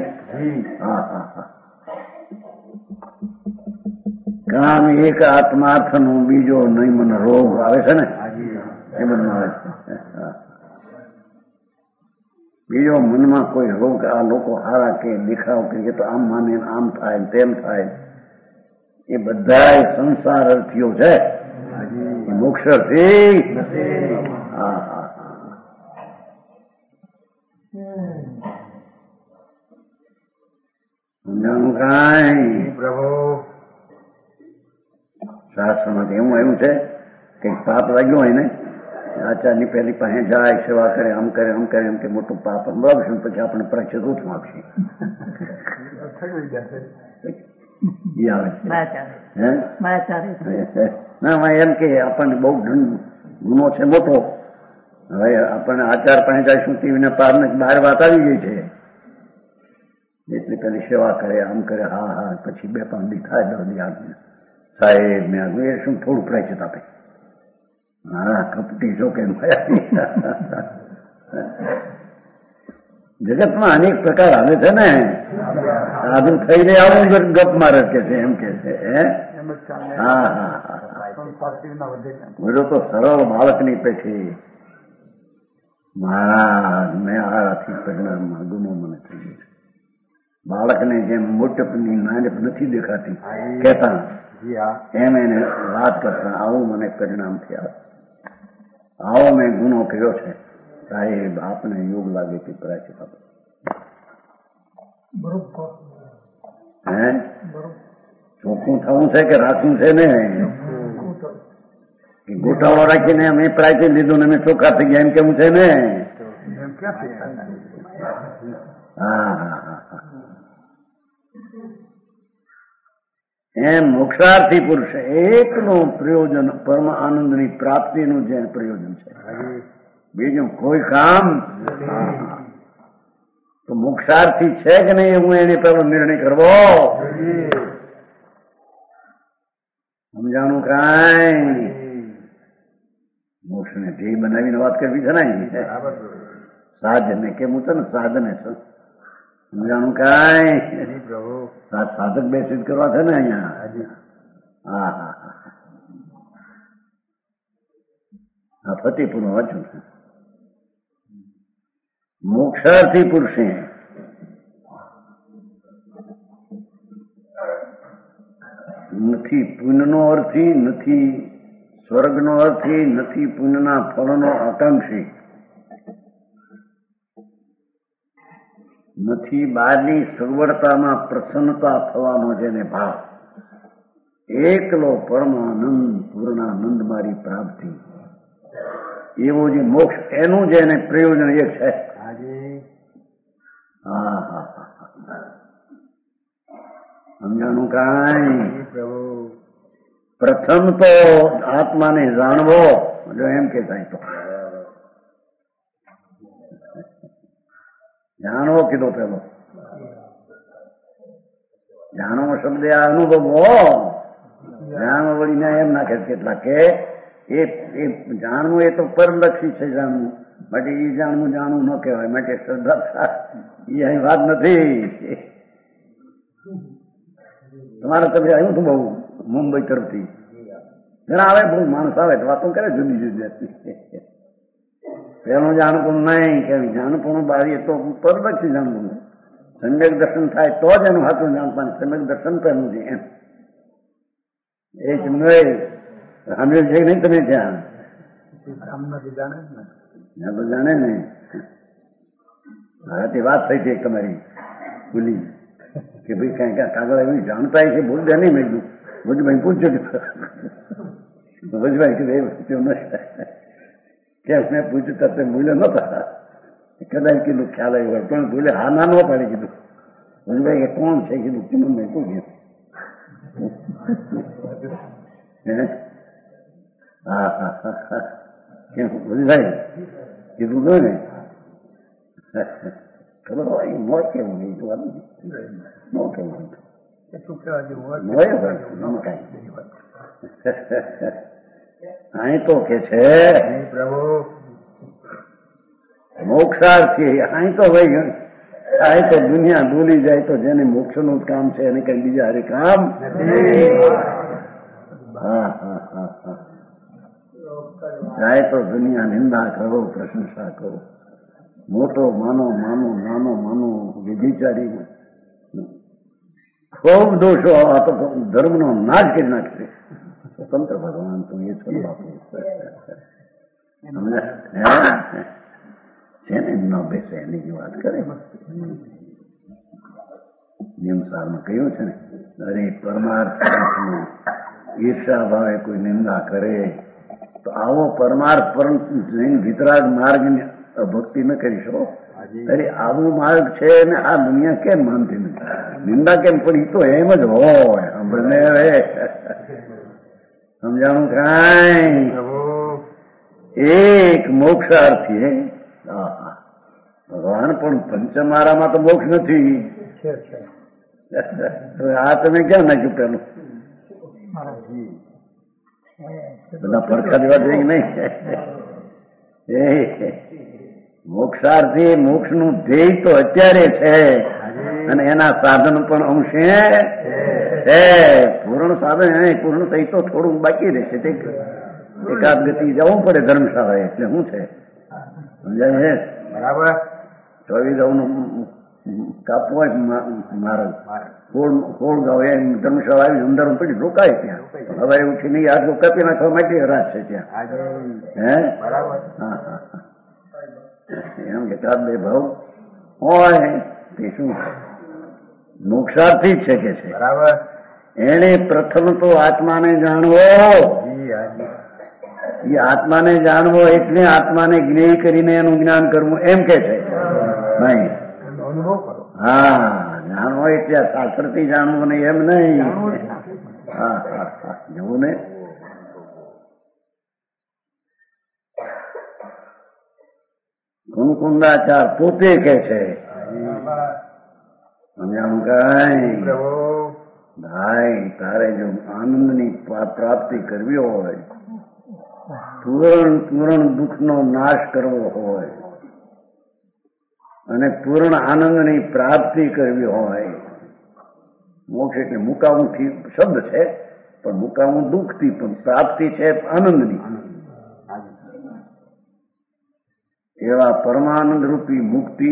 કામ એક આત્માર્થનું બીજો નહીં મને રોગ આવે છે ને એ મનમાં આવે છે. બીજો મનમાં કોઈ રોગ, આ લોકો હારા કે દેખાવ કે તો આમ માને આમ થાય તેમ થાય, એ બધા સંસાર અર્થીઓ છે, મોક્ષ અર્થી. સમજાણું કાંઈ? પ્રભુ શાસ્ત્રમાં એવું આવ્યું છે કે પાપ લાગ્યું હોય ને, આચાર્યની પહેલી પાસે જાય, સેવા કરે, આમ કરે આમ કરે, એમ કે મોટું પાપ મળશે, પછી આપણે પરીક્ષા રૂપમાં આપશે. ના એમ કે આપણને બહુ ગુનો છે મોટો, હવે આપણને આચાર પાસે જાય શું ટીવીને પારને બહાર વાત આવી ગઈ છે, એટલે પેલી સેવા કરે, આમ કરે, હા હા, પછી 2-5 દી થાય, 10 દી આગળ સાહેબ ને આગળ એ શું થોડું પ્રાયચિત આપે. હા કપટી છો કે જગતમાં અનેક પ્રકાર આવે છે ને. સાધુ થઈને આવું ગપ મારે કે છે, એમ કે છે. હા હા બધો તો સરળ બાળકની પેઠી મહારાજ મેં આથી પરિણામમાં ગુનો મને થઈ ગયો છે. બાળકને જેમ મોટપની નાનપ નથી દેખાતી કહેતા, એમ એને વાત કરતા આવું મને પરિણામ થયા, આવો મેં ગુનો કર્યો છે સાહેબ, આપને યોગ લાગે કે પ્રાયચિત આપો. હે ચોખ્ખું થવું છે કે રાખવું છે ને? ગોટાળો રાખીને અમે પ્રાયચિત લીધું ને અમે ચોખ્ખા થઈ ગયા એમ કેવું છે ને? હા હા હા. એમ મોક્ષાર્થી પુરુષ એકનું પ્રયોજન પરમ આનંદની પ્રાપ્તિનું જે પ્રયોજન છે, બીજું કોઈ કામ. તો મોક્ષાર્થી છે કે નહીં હું એને પેલો નિર્ણય કરવો. સમજાણું કાંઈ? મોક્ષને ધ્યેય બનાવીને વાત કરવી છે ને, સાધને કેવું છે ને, સાધને છે. સમજાણું કાંઈ? સાધક બે સિદ્ધ કરવા છે ને અહીંયા. હા હા હા. આ ફતેપુરનું વાંચ્યું છે. મોક્ષાર્થી પુરુષે નથી પુણ્યનો અર્થી, નથી સ્વર્ગનો અર્થ એ નથી પુણ્યના ફળનો આકાંક્ષી, નથી બહારની સગવડતામાં પ્રસન્નતા થવાનો જેને ભાવ, એકલો પરમાનંદ પૂર્ણાનંદ મારી પ્રાપ્તિ, એવો જે મોક્ષ એનું જેને પ્રયોજન એક છે. હા હા હા, સમજાનું કાંઈ? પ્રથમ તો આત્માને જાણવો, જો એમ કે થાય તો જાણવો કીધો પેલો. જાણવો શબ્દ આ અનુભવો. જાણવો વળી ના એમ નાખે કેટલા કે એ જાણવું એ તો પરલક્ષી છે. જાણવું માટે એ જાણવું જાણવું ન કહેવાય. માટે શ્રદ્ધા એ અહીં વાત નથી. તમારે તમે આવ્યું હતું બહુ મુંબઈ તરફથી ઘણા આવે, બહુ માણસ આવે તો વાતો કરે જુદી જુદી જાતની. પેલું જાણપું નહીં કે જાણપું બારી તો પરલક્ષી જાણવું. સમ્યક દર્શન થાય તો જ એનું હાથું જાણવાનું. સમ્યક દર્શન પહેલું છે એમ. એ જ સામે છે નહીં તમે ત્યાં તો જાણે ને. મારાથી વાત થઈ છે તમારી ભૂલી કે ભાઈ કઈ ક્યાં કાગળ એવી જાણતા છે ભૂલ દે નહીં. મેં ભુજભાઈ પૂછ્યું કે ભુજભાઈ કેમ મેં પૂછ્યું તો તે ભૂલે નતા. કદાચ કીધું ખ્યાલ આવ્યો હોય પણ ભૂલે હા ના ન પાડી કીધું. ભુજભાઈ કે કોણ છે કીધું કિમન મેં પૂછ્યું. હા હા હા કેમ ભુજભાઈ કીધું તો ને ખબર હોય ન કેવું નહીં જોવાનું ન કેવું અહીં તો કે છે મોક્ષાર્થી. અહીં તો ભાઈ અહીં તો દુનિયા ભૂલી જાય તો જેને મોક્ષનું જ કામ છે એને કઈ બીજા હારે કામ. હા હા હા હા, જાય તો દુનિયા નિંદા કરો પ્રશંસા કરો, મોટો માનો માનો નાનો માનો વિચારી ખૂબ દોષો આ તો ધર્મનો નાશ કરી નાખશે. સ્વતંત્ર ભગવાન તો એ છે બાપુ છે ને ન બેસે એની વાત કરે. નિયમસારમાં કહ્યું છે ને, અરે પરમાર્થ ઈર્ષા ભાવે કોઈ નિંદા કરે તો આવો પરમાર્થ વિતરાગ માર્ગની ભક્તિ ન કરીશો. અરે આવું માર્ગ છે ને આ દુનિયા કેમ માનતી નથી? નિંદા કેમ પડી? તો એમ જ હોય. સાંભળને હવે સમજાણું કાંઈ? એક મોક્ષાર્થી ભગવાન પણ પંચમારામાં તો મોક્ષ નથી. આ તમે ક્યાં નાખ્યું પેલું? બધા પડખા દેવા જોઈએ નહીં. એ મોક્ષાર્થી મોક્ષનું ધ્યેય તો અત્યારે છે અને એના સાધન પણ અંશે છે. પૂર્ણ સાધન એને પૂર્ણ થઈ તો થોડું બાકી રહેશે. એકાદ ગતિ જવું પડે ધર્મશાળા. એટલે શું છે સમજાય છે? બરાબર. 24 કાપવું હોય મારે ખોળ ગાવ એમ ધર્મશાળા આવી અંદર પડી રોકાય ત્યાં. હવે ઉઠી નહીં આટલું કાપી નાખવા માટે રાત છે ત્યાં. હે બરાબર. હા હા હા, એમ કે ચાર બે ભાવ હોય તે શું મોક્ષાર્થી જ છે કે છે. બરાબર. એને પ્રથમ તો આત્માને જાણવો. એ આત્માને જાણવો એટલે આત્માને જ્ઞેય કરીને એનું જ્ઞાન કરવું એમ કે છે. નહીં, હા જાણવો એટલે શાસ્ત્રથી જાણવું નહીં એમ નહીં. હા હા હા, જવું ને. કુંકુંદાચાર પોતે કે છે સમજાણું કઈ? ભાઈ તારે જો આનંદની પ્રાપ્તિ કરવી હોય, પૂર્ણ દુઃખનો નાશ કરવો હોય અને પૂર્ણ આનંદની પ્રાપ્તિ કરવી હોય, મોક્ષ એટલે મુકાવું શબ્દ છે પણ મુકાવું દુઃખથી, પણ પ્રાપ્તિ છે આનંદની. એવા પરમાનંદ રૂપી મુક્તિ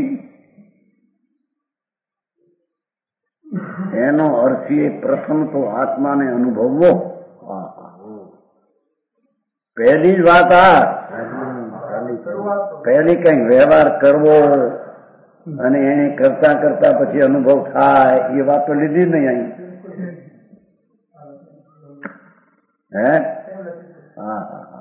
એનો અર્થ એ પ્રથમ તો આત્માને અનુભવવો. પહેલી જ વાત આ પહેલી કઈ વ્યવહાર કરવો અને એને કરતા કરતા પછી અનુભવ થાય એ વાત તો લીધી જ નહીં અહીં. હે હા હા હા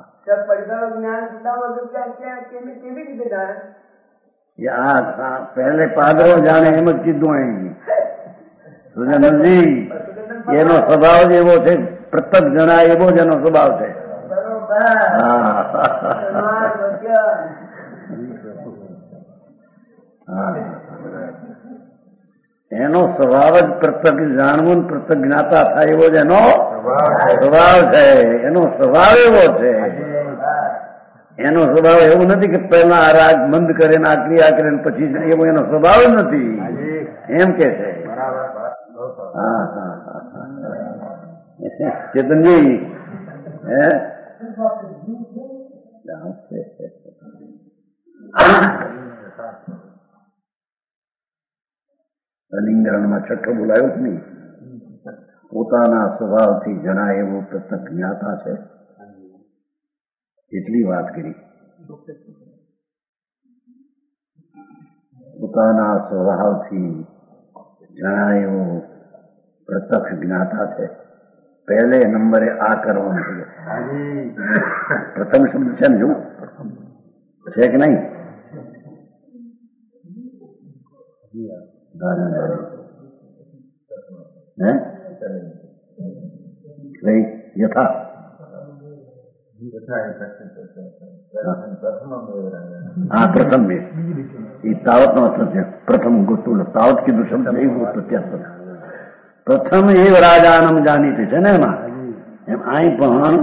પહેલે પાદરો જાણે એમ જ કીધું અહીં સુજનજી. એનો સ્વભાવ જ એવો છે, પ્રત્યક્ષ જણાય એવો જ એનો સ્વભાવ છે. એનો સ્વભાવ જ પ્રત્યક્ષ જાણવું, પ્રત્યક્ષ જ્ઞાતા થાય એવો જ એનો સ્વભાવ છે. એનો સ્વભાવ એવો છે. એનો સ્વભાવ એવું નથી કે પહેલા આ રાગ બંધ કરે ને આ ક્રિયા કરે ને પછી એવો એનો સ્વભાવ જ નથી એમ કે છે. હા હા ચેતનજી હે અલિંગરણમાં છઠ્ઠો બોલાયો જ નહીં. પોતાના સ્વભાવથી જણાય એવું પ્રત્યક્ષ જ્ઞાતા છે એટલી વાત કરી. પોતાના સ્વભાવથી જણાય એવું પ્રત્યક્ષ જ્ઞાતા છે. પહેલે નંબરે આ કરવાનું છે. પ્રથમ શબ્દ છે ને, જોવું છે કે નહીં? યથા હા પ્રથમ બે એ તાવત નો અર્થ છે. પ્રથમ ગોતું તાવત કીધું શબ્દ એ ગોતું ત્યાં પ્રથમ એ રાજાનમ જાણીતી છે ને એમાં. એમ અહીં પણ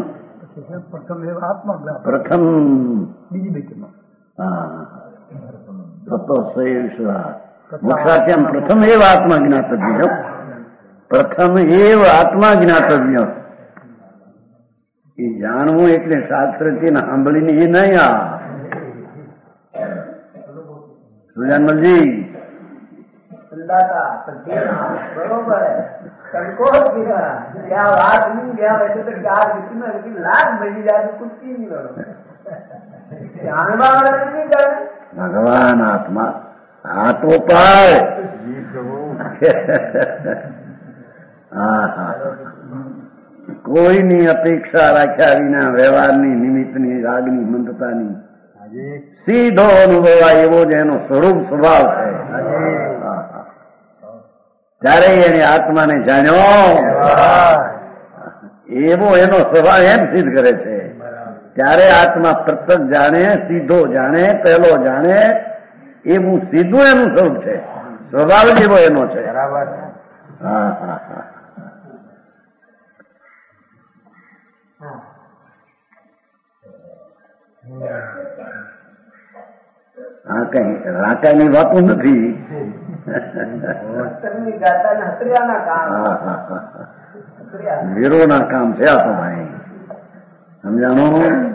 પ્રથમ મોક્ષાખ્યામ પ્રથમ એવ આત્મા જ્ઞાતવ્ય. પ્રથમ એવ આત્મા જ્ઞાતવ્ય. એ જાણવું એટલે શાસ્ત્રથી સાંભળીને એ નહીં. આ સુજાનમલજી બરોબર સંકોચ ત્યાં વાત નહીં ગયા એટલે તો ચાર વિકી લાખ બની જાય કુસ્તી નહીં કરો. ભગવાન આત્મા હાથો પાય. હા હા કોઈની અપેક્ષા રાખ્યા વિના વ્યવહારની નિમિત્તની રાગની મંદતાની સીધો અનુભવાય એવો જ એનો સ્વરૂપ સ્વભાવ છે. ત્યારે એને આત્માને જાણ્યો એવો એનો સ્વભાવ એમ સિદ્ધ કરે છે. ત્યારે આત્મા પ્રત્યક્ષ જાણે, સીધો જાણે, પહેલો જાણે એવું સીધું એનું સ્વરૂપ છે. સ્વભાવ જેવો એનો છે. બરાબર. હા હા હા હા કઈ રાકાની વાતો નથી. વીરોના કામ છે આ તો ભાઈ સમજાણો.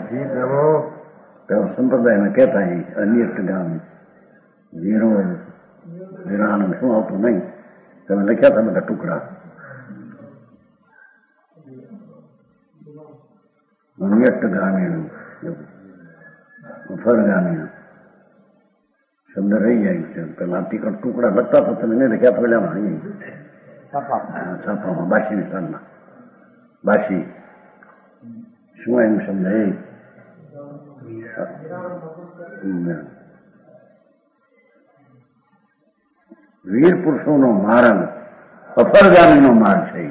સંપ્રદાયમાં કહેતા અન્ય ગામ વીરો વીરાણું શું આવતું નહીં. તમે લખ્યા હતા બધા ટુકડા. અન્યટ ગામીનું ફરગામીનું શબ્દ રહી જાય છે. પેલા ટીકટ ટુકડા લખતા હતા તમે નહીં લખ્યા પહેલામાં છાપામાં બાશીની સ્થાનમાં બાશી શું એનું શબ્દ એ વીર પુરુષોનો માર્ગ અપરગામીનો માર્ગ છે.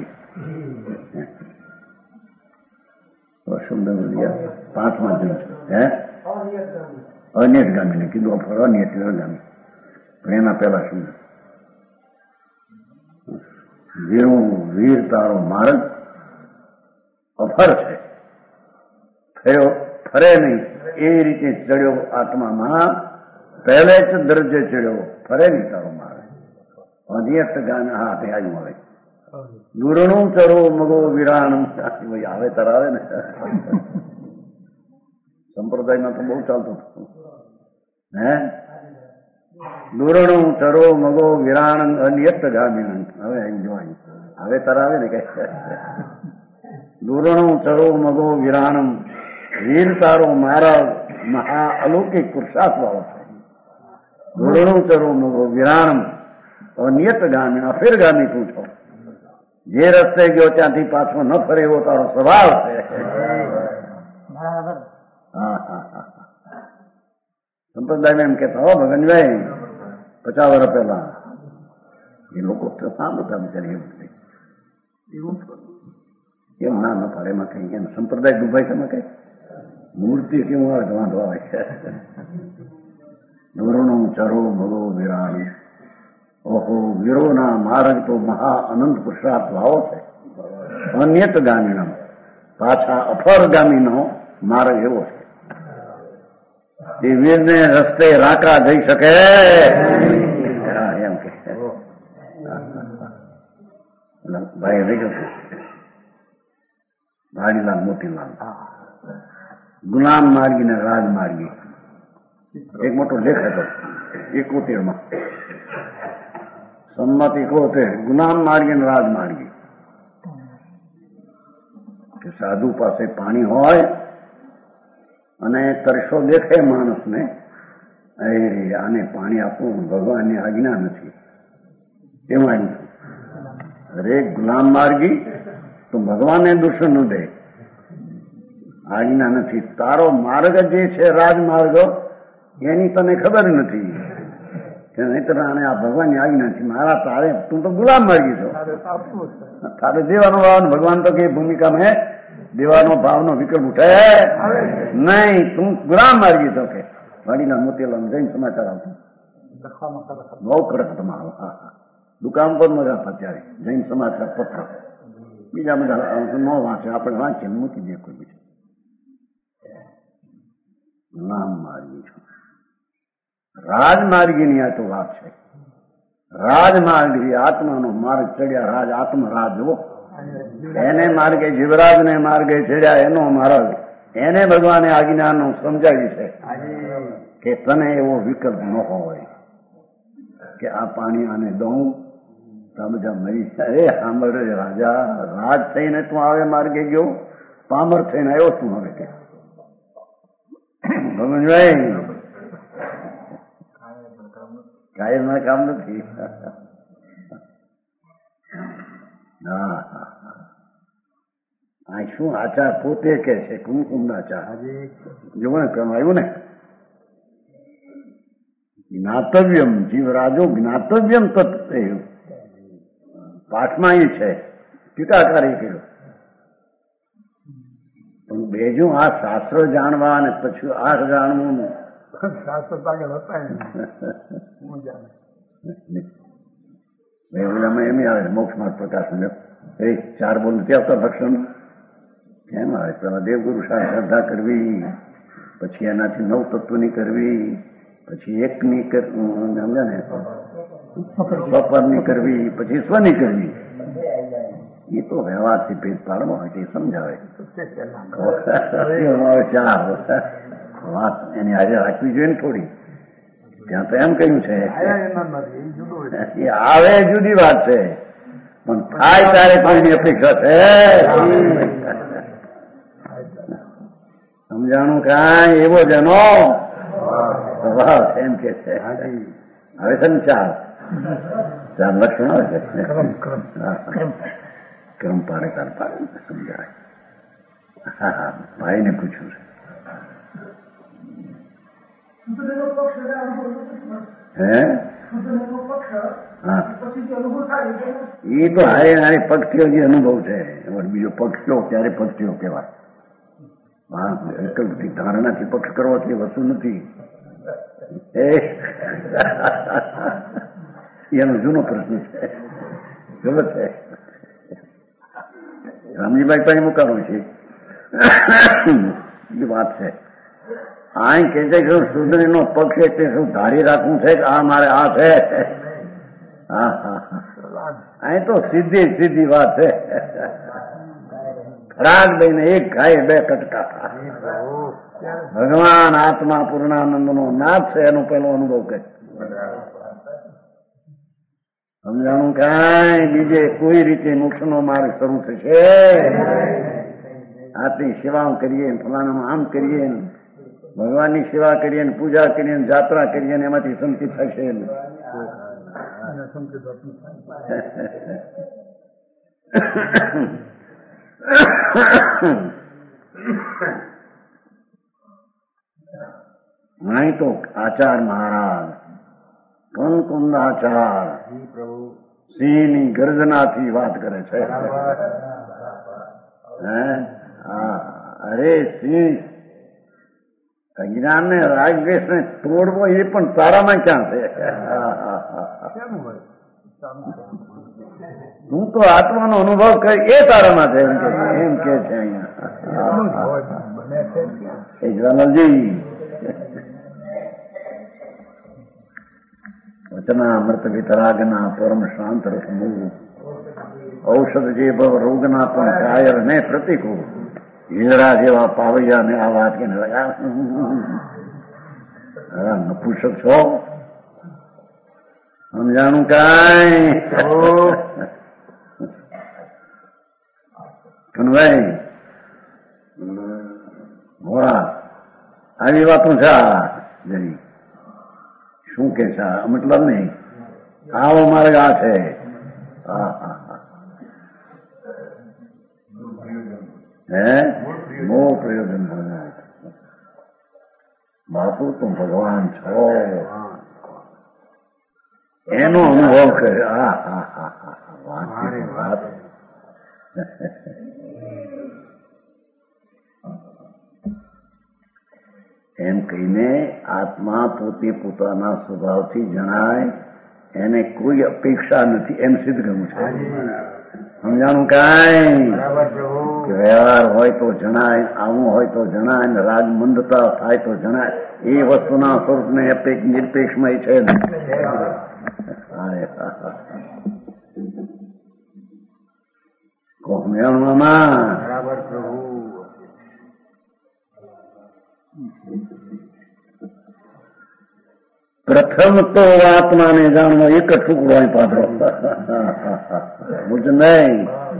શબ્દ પાંચમા જન છે. હે અનિયતગામી ને કીધું અફર અનિયતગામી પણ એના પહેલા શબ્દ વીર તારો માર્ગ અફર છે. થયો ફરે નહીં એ રીતે ચડ્યો આત્મામાં. પહેલે જ દરજ્જે ચડ્યો, ફરે નહીં તારો માર્ગ. અનિયતગામી હા તે આવ્યું હવે દૂરણું ચરો મગો વિરાણું આવે તરાવે ને. સંપ્રદાયમાં તો બહુ ચાલતું હતું. હે દૂરણું ચરો મગો વિરાણ અનિયત ગામી. હવે અહીં જોવાય હવે તરાવે ને કઈ. દૂરણું ચરો મગો વિરાણમ વીર તારો મારા મહા અલૌકિક પુરુષાર્થ વાળો છે. ધોરણું ચરો મગો વિરાણમ અનિયત ગામી અફેરગામી તું છો. જે રસ્તે ગયો ત્યાંથી પાછો ન ફરે એવો તારો સ્વભાવ છે. સંપ્રદાય એમ કેતા હો ભગનભાઈ 50 વર્ષ પહેલા એ લોકો સાંભળતા બિચારી એવું કેમ ના ન ફરે એમાં કઈ એમ સંપ્રદાય ડૂબાય તમે કઈ મૂર્તિ કેવું આવે વાંધો આવે છે. ધોરણું ચરો ભગો વિરાણ ઓહો વીરોના માર્ગ તો મહા અનંત પુરુષાર્થ ભાવો છે. અન્યત ગામીનો પાછા અફરગામીનો માર્ગ એવો છે. એ વીરને રસ્તે રાકા જઈ શકે એમ કે ભાઈ રહી ગયો ભાડીલાલ મોતીલાલ ગુલામ માર્ગી ને રાજ માર્ગી એક મોટો લેખ હતો 71 સંમત 71 ગુલામ માર્ગી ને રાજ માર્ગી કે સાધુ પાસે પાણી હોય અને તરસો દેખે માણસને આને પાણી આપવું ભગવાનની આજ્ઞા નથી એમાં દરેક ગુલામ માર્ગી તો ભગવાનને દૂષણ ન દે આજ્ઞા નથી. તારો માર્ગ જે છે રાજમાર્ગ એની તને ખબર નથી કે નહીતર આને આ ભગવાનની આજ્ઞા નથી. મારા તારે તું તો ગુલામ માર્ગી છો. તારે દેવાનો ભાવ ભગવાન તો કઈ ભૂમિકામાં દેવાનો ભાવનો વિકલ્પ ઉઠે નહીં. તું ગુલામ માર્ગી છો કે વાડીના મોતીલાલ જૈન સમાચાર આવતો બહુ કડક તમારો. હા દુકાન પર મજા હતા ત્યારે જૈન સમાચાર પત્ર બીજા બધા ન વાંચે આપણે વાંચીને મૂકી દઈએ કોઈ બીજું. ગુલામ માર્ગી છો. રાજમાર્ગીની આ તો વાત છે. રાજમાર્ગી આત્માનો માર્ગ ચડ્યા રાજ આત્મા રાજ જુઓ એને માર્ગે જીવરાજને માર્ગે ચડ્યા એનો માર્ગ એને ભગવાને આજ્ઞાનું સમજાવી છે કે તને એવો વિકલ્પ ન હોય કે આ પાણી આને દઉં તો બધા મરી જાય. સાંભળ રાજા રાજ થઈને તું આવે માર્ગે ગયો પામર થઈને આવ્યો તું હવે કે ભગવાન કાયમ ના કામ નથી. આ શું આચાર પોતે કે છે કુમકુમના ચા જોવો ને કેમ આવ્યું ને જ્ઞાતવ્યમ જીવરાજો જ્ઞાતવ્યમ તત્વ પાઠમાં એ છે ટીકાકારી કર્યો. પણ બેજું આ શાસ્ત્ર જાણવા અને પછી આ જાણવું શાસ્ત્ર એમ આવે મોક્ષ માર્ગ પ્રકાશ એ 4 બોલ નથી આવતા ભક્ષણ કેમ આવે? પેલા દેવગુરુ શ્રદ્ધા કરવી, પછી એનાથી 9 તત્વની કરવી, પછી એકની સમજા ને સ્વપરની કરવી, પછી સ્વની કરવી. એ તો વ્યવહારથી ભેદ પાડવો હોય તે સમજાવે. 4 વાત એની હાજર રાખવી જોઈએ ને થોડી. ત્યાં તો એમ કહ્યું છે આવે જુદી વાત છે પણ થાય ત્યારે કોઈની અપેક્ષા છે સમજાણું કાંઈ એવો જ એનો સ્વભાવ છે એમ કે છે. હવે છે ને 4 લક્ષણ આવે છે ક્રમ પાડે તાર પાડે સમજાય. હા ભાઈને પૂછ્યું છે હે હા એ તો હારે હારે પક્ષીઓ જે અનુભવ છે બીજો પક્ષીઓ ક્યારે પક્ષીઓ કહેવાય. વિકલ્પથી ધારણાથી પક્ષ કરવાથી વસ્તુ નથી. એનો જૂનો પ્રશ્ન છે ખબર છે રામજીભાઈ પાસે મુકાણો છે એ વાત છે. આ કે છે કે સુધરી નો પક્ષ એટલે શું ધારી રાખવું છે કે આ મારે આ છે. હા હા અહીં તો સીધી વાત છે. ખરાક દઈને એક ખાય 2 કટકા. ભગવાન આત્મા પૂર્ણાનંદ નો નાથ છે એનો પેલો અનુભવ કરે. સમજાણું કાંઈ બીજે કોઈ રીતે મોક્ષ નો માર્ગ શરૂ થશે આટલી સેવાઓ કરીએ, ફલાણામાં આમ કરીએ, ભગવાનની સેવા કરીએ, પૂજા કરીએ, જાત્રા કરીએ, એમાંથી સંકિત થશે. નહીં તો આચાર મહારાજ કંકુંદાચાર સિંહની ગર્જનાથી વાત કરે છે. અરે સિંહ, અજ્ઞાન ને રાગદ્વેષ ને તોડવો એ પણ તારામાં ક્યાં છે? તું તો આત્માનો અનુભવ કરી એ તારામાં છે એમ કે છે અહીંયા જવાનલજી. વચનામૃત વિતરાગના પરમ શાંત રસમૂ ઔષધ જે ભવ રોગના પણ કાયર ને પ્રતિકૂળ હીરા જેવા પાવૈયા ને આ વાત કે નપુસક છો, સમજાણું કાંઈ? ભાઈ મોડા આવી વાતો છે જરી શું કે છે મતલબ નહીં. આવો માર્ગ આ છે. બહુ પ્રયોજન ભગવાન. બાપુ તું ભગવાન છો એનો અનુભવ કરે. વાત એમ કહીને આત્મા પોતે પોતાના સ્વભાવથી જણાય, એને કોઈ અપેક્ષા નથી એમ સિદ્ધ કરવું છે. સમજાણું કાંઈ? વ્યવહાર હોય તો જણાય, આવું હોય તો જણાય, ને રાગ મંદતા થાય તો જણાય. એ વસ્તુના સ્વરૂપને નિરપેક્ષમય છે ને. સમજાણું બરાબર પ્રભુ. પ્રથમ તો આત્માને જાણવો એક જ ટુકડો અહીં પાત્રો મુજ નહીં.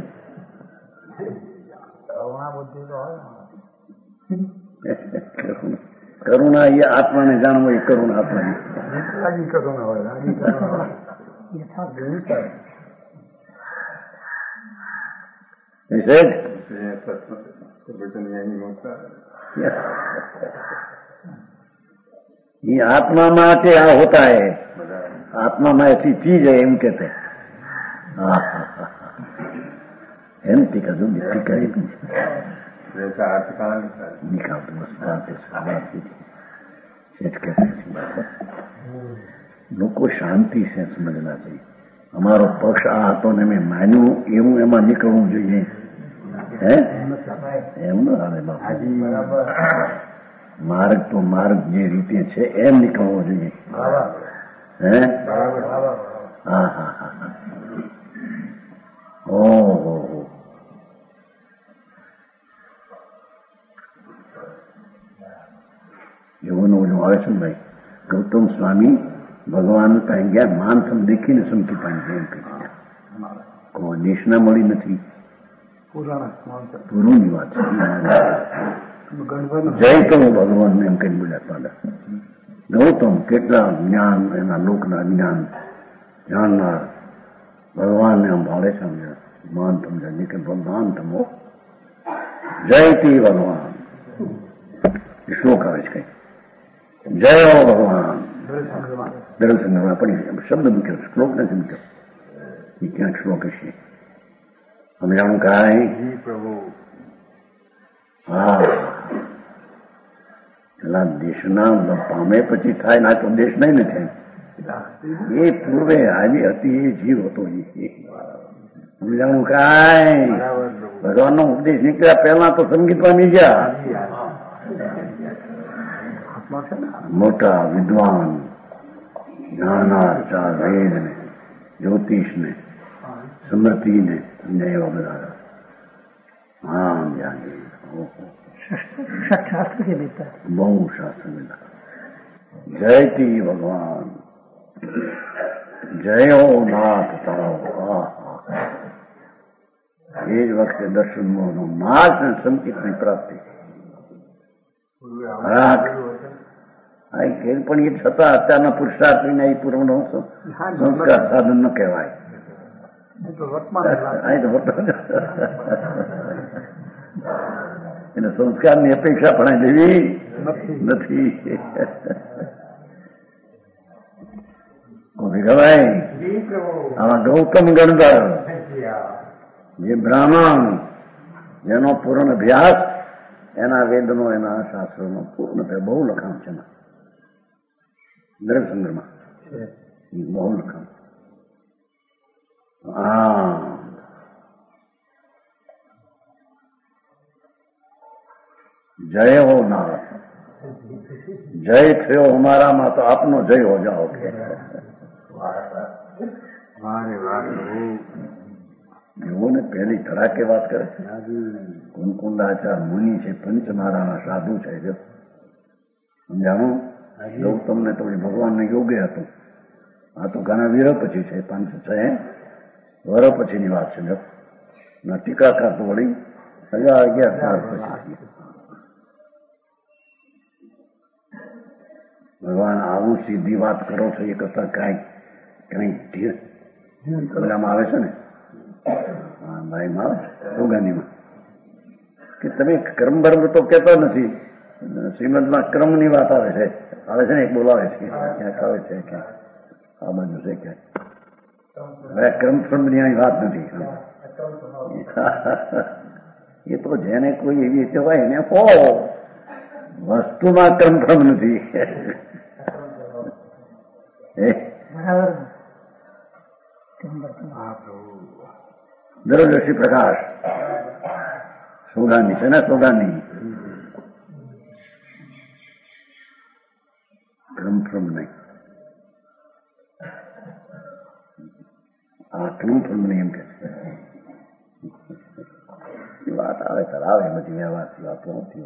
કરુણા એ આત્માને જાણવો એ કરુણા આત્માની ये आत्मा माटे आ होता है, आत्मा में ऐसी चीज है एम कहते हैं. एम टीका जो टीका લોકો શાંતિ છે સમજના चाहिए. અમારો પક્ષ આ હતો ને મેં માન્યું એવું એમાં નીકળવું જોઈએ. હે એમ ન આવે બાપુ. માર્ગ તો માર્ગ જે રીતે છે એમ નીકળવો જોઈએ. હે હા હા હા. ઓહો એવું ઓલું આવે છે ને ભાઈ. ગૌતમ સ્વામી ભગવાન કઈ ગયા માનસમ દેખીને સમકી પાણી એમ કહી કોઈ દેશના મળી નથી. પૂર્વની વાત છે. જય કહું ભગવાન એમ કઈ બોલ્યા પાડા. ગૌતમ કેટલા જ્ઞાન એના લોકના જ્ઞાન જાણનાર ભગવાનને આમ ભાડે સમજ્યા. માન સમજા કે ભગવાન તમો જયતી ભગવાન શ્લોક આવે છે કઈ જય હો ભગવાન. દર્શન પડી શબ્દ મૂક્યો, શ્લોક નથી મૂક્યો. એ ક્યાંક શ્લોક હશે સમજાણું કાંઈ પ્રભુ. હા પેલા દેશના પામે પછી થાય ના તો દેશ નહીં ને થાય. એ પૂર્વે આવી હતી એ જીવ હતો. સમજાણું કાંઈ ભગવાનનો ઉપદેશ નીકળ્યા પહેલા તો સંગીત પામી ગયા. મોટા વિદ્વાન જાણનાર ચાર વેદ ને જ્યોતિષ ને સ્મૃતિ ને એવા બધા આમ જાણીએ. શાસ્ત્ર के देता है, बहु शास्त्र मिला. जयती भगवान जय हो नाथ तारो. એ જ વખતે દર્શન મોહનો માર્ગ અને સંકેતની પ્રાપ્તિ. પણ એ છતાં અત્યારના પુરુષાર્થ વિના એ પૂર્વનો સંસ્કાર સાધન ન કહેવાય. એને સંસ્કારની અપેક્ષા પણ લેવી નથી. ભીખાભાઈ, આવા ગૌતમ ગણધર જે બ્રાહ્મણ, જેનો પૂર્ણ અભ્યાસ એના વેદનો, એના શાસ્ત્રોનો પૂર્ણ બહુ લખાણ છે. દ્રવ્યસંગ્રહમાં બહુ લખાણ. જય હો નારાયણ, જય થયો અમારામાં તો આપનો જય હો જાઓ કે. એવો ને પહેલી ધડાકે વાત કરે છે. કુંકુંડાચાર મુનિ છે, પંચમાળાના સાધુ છે. જો સમજાણું, ગૌતમને તો ભગવાનને યોગે હતું. આ તો ઘણા વીર પછી છે, 5-6 વર્ષ પછીની વાત છે. જો ટીકાકાર તો વળી 1000-11 પછી. ભગવાન આવું સીધી વાત કરો છો એ કરતા કઈ બધામાં આવે છે ને, ભાઈમાં આવે સોગાનીમાં, કે તમે કર્મ બર્મ તો કહેતા નથી. શ્રીમદમાં ક્રમની વાત આવે છે ને, એક બોલાવે છે ક્યાંક આવે છે, ક્યાંક આ બાજુ છે ક્યાંક. હવે ક્રમ ક્રમની વાત નથી. એ તો જેને કોઈ એવી રીતે હોય ને હો, વસ્તુમાં ક્રમ નથી. દરદર્શી પ્રકાશ સોગાની છે ને, સોગાની ક્રમ નહીં. આ ક્રમ નહીં એમ કે વાત આવે ત્યારે આવે, બધી વ્યવહારથી વાતો નથી.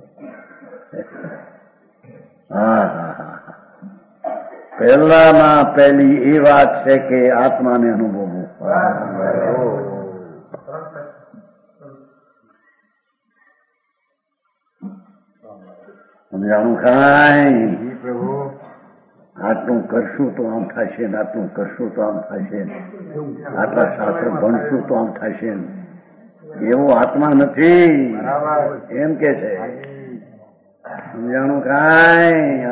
પહેલામાં પહેલી એ વાત છે કે આત્માને અનુભવવું. સમજાણું કાંઈ? આટલું કરશું તો આમ થશે, આટલું કરશું તો આમ થશે, આટલા શાસ્ત્ર ભણશું તો આમ થશે, એવો આત્મા નથી એમ કે છે. સમજાણું કાંઈ?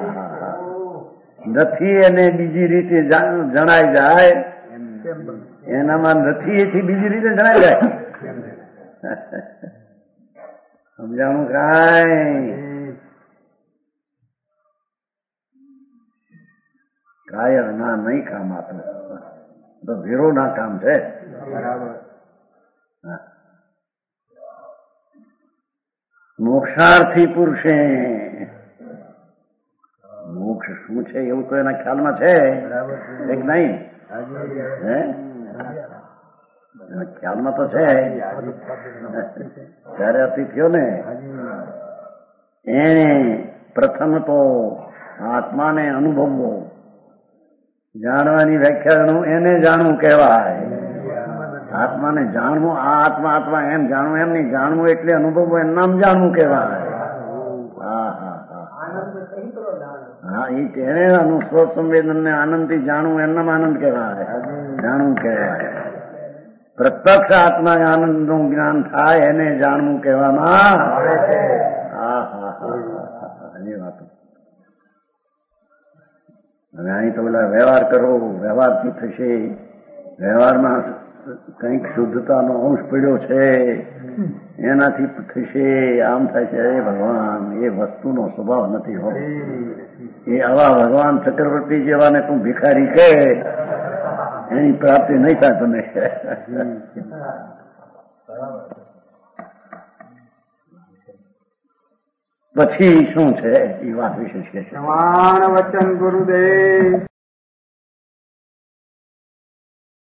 નથી એને બીજી રીતે જણાય જાય, એનામાં નથી એથી બીજી રીતે જણાય જાય. સમજાણું કાંઈ? કાયર ના નહીં કામ આપણે તો વીરો ના કામ છે. મોક્ષાર્થી પુરુષે મોક્ષ શું છે એવું તો એના ખ્યાલમાં છે એક નહીં? એના ખ્યાલમાં તો છે. ત્યારે અતિ થયો ને, એને પ્રથમ તો આત્માને અનુભવવો, જાણવાની વ્યાખ્યાનું એને જાણવું કહેવાય. આત્માને જાણવું, આ આત્મા આત્મા એમ જાણવું એમ નહીં, જાણવું એટલે અનુભવવું, એનું નામ જાણવું કહેવાય. હા, એ તેને સ્વ સંવેદન ને આનંદથી જાણવું, એમનામ આનંદ કહેવાય, જાણવું કહેવાય. પ્રત્યક્ષ આત્મા આનંદ નું જ્ઞાન થાય એને જાણવું કહેવામાં આવે છે. એ વાતો હવે અહીં તો પેલા વ્યવહાર કરો, વ્યવહારથી થશે. વ્યવહારમાં કંઈક શુદ્ધતાનો અંશ પડ્યો છે, એનાથી થશે, આમ થશે. એ ભગવાન એ વસ્તુનો સ્વભાવ નથી હોતો. એ આવા ભગવાન ચક્રવર્તી જેવાને તું ભિખારી કે એની પ્રાપ્તિ નહીં થાય તમે. પછી શું છે એ વાત વિશે છે. વચન ગુરુદેવ.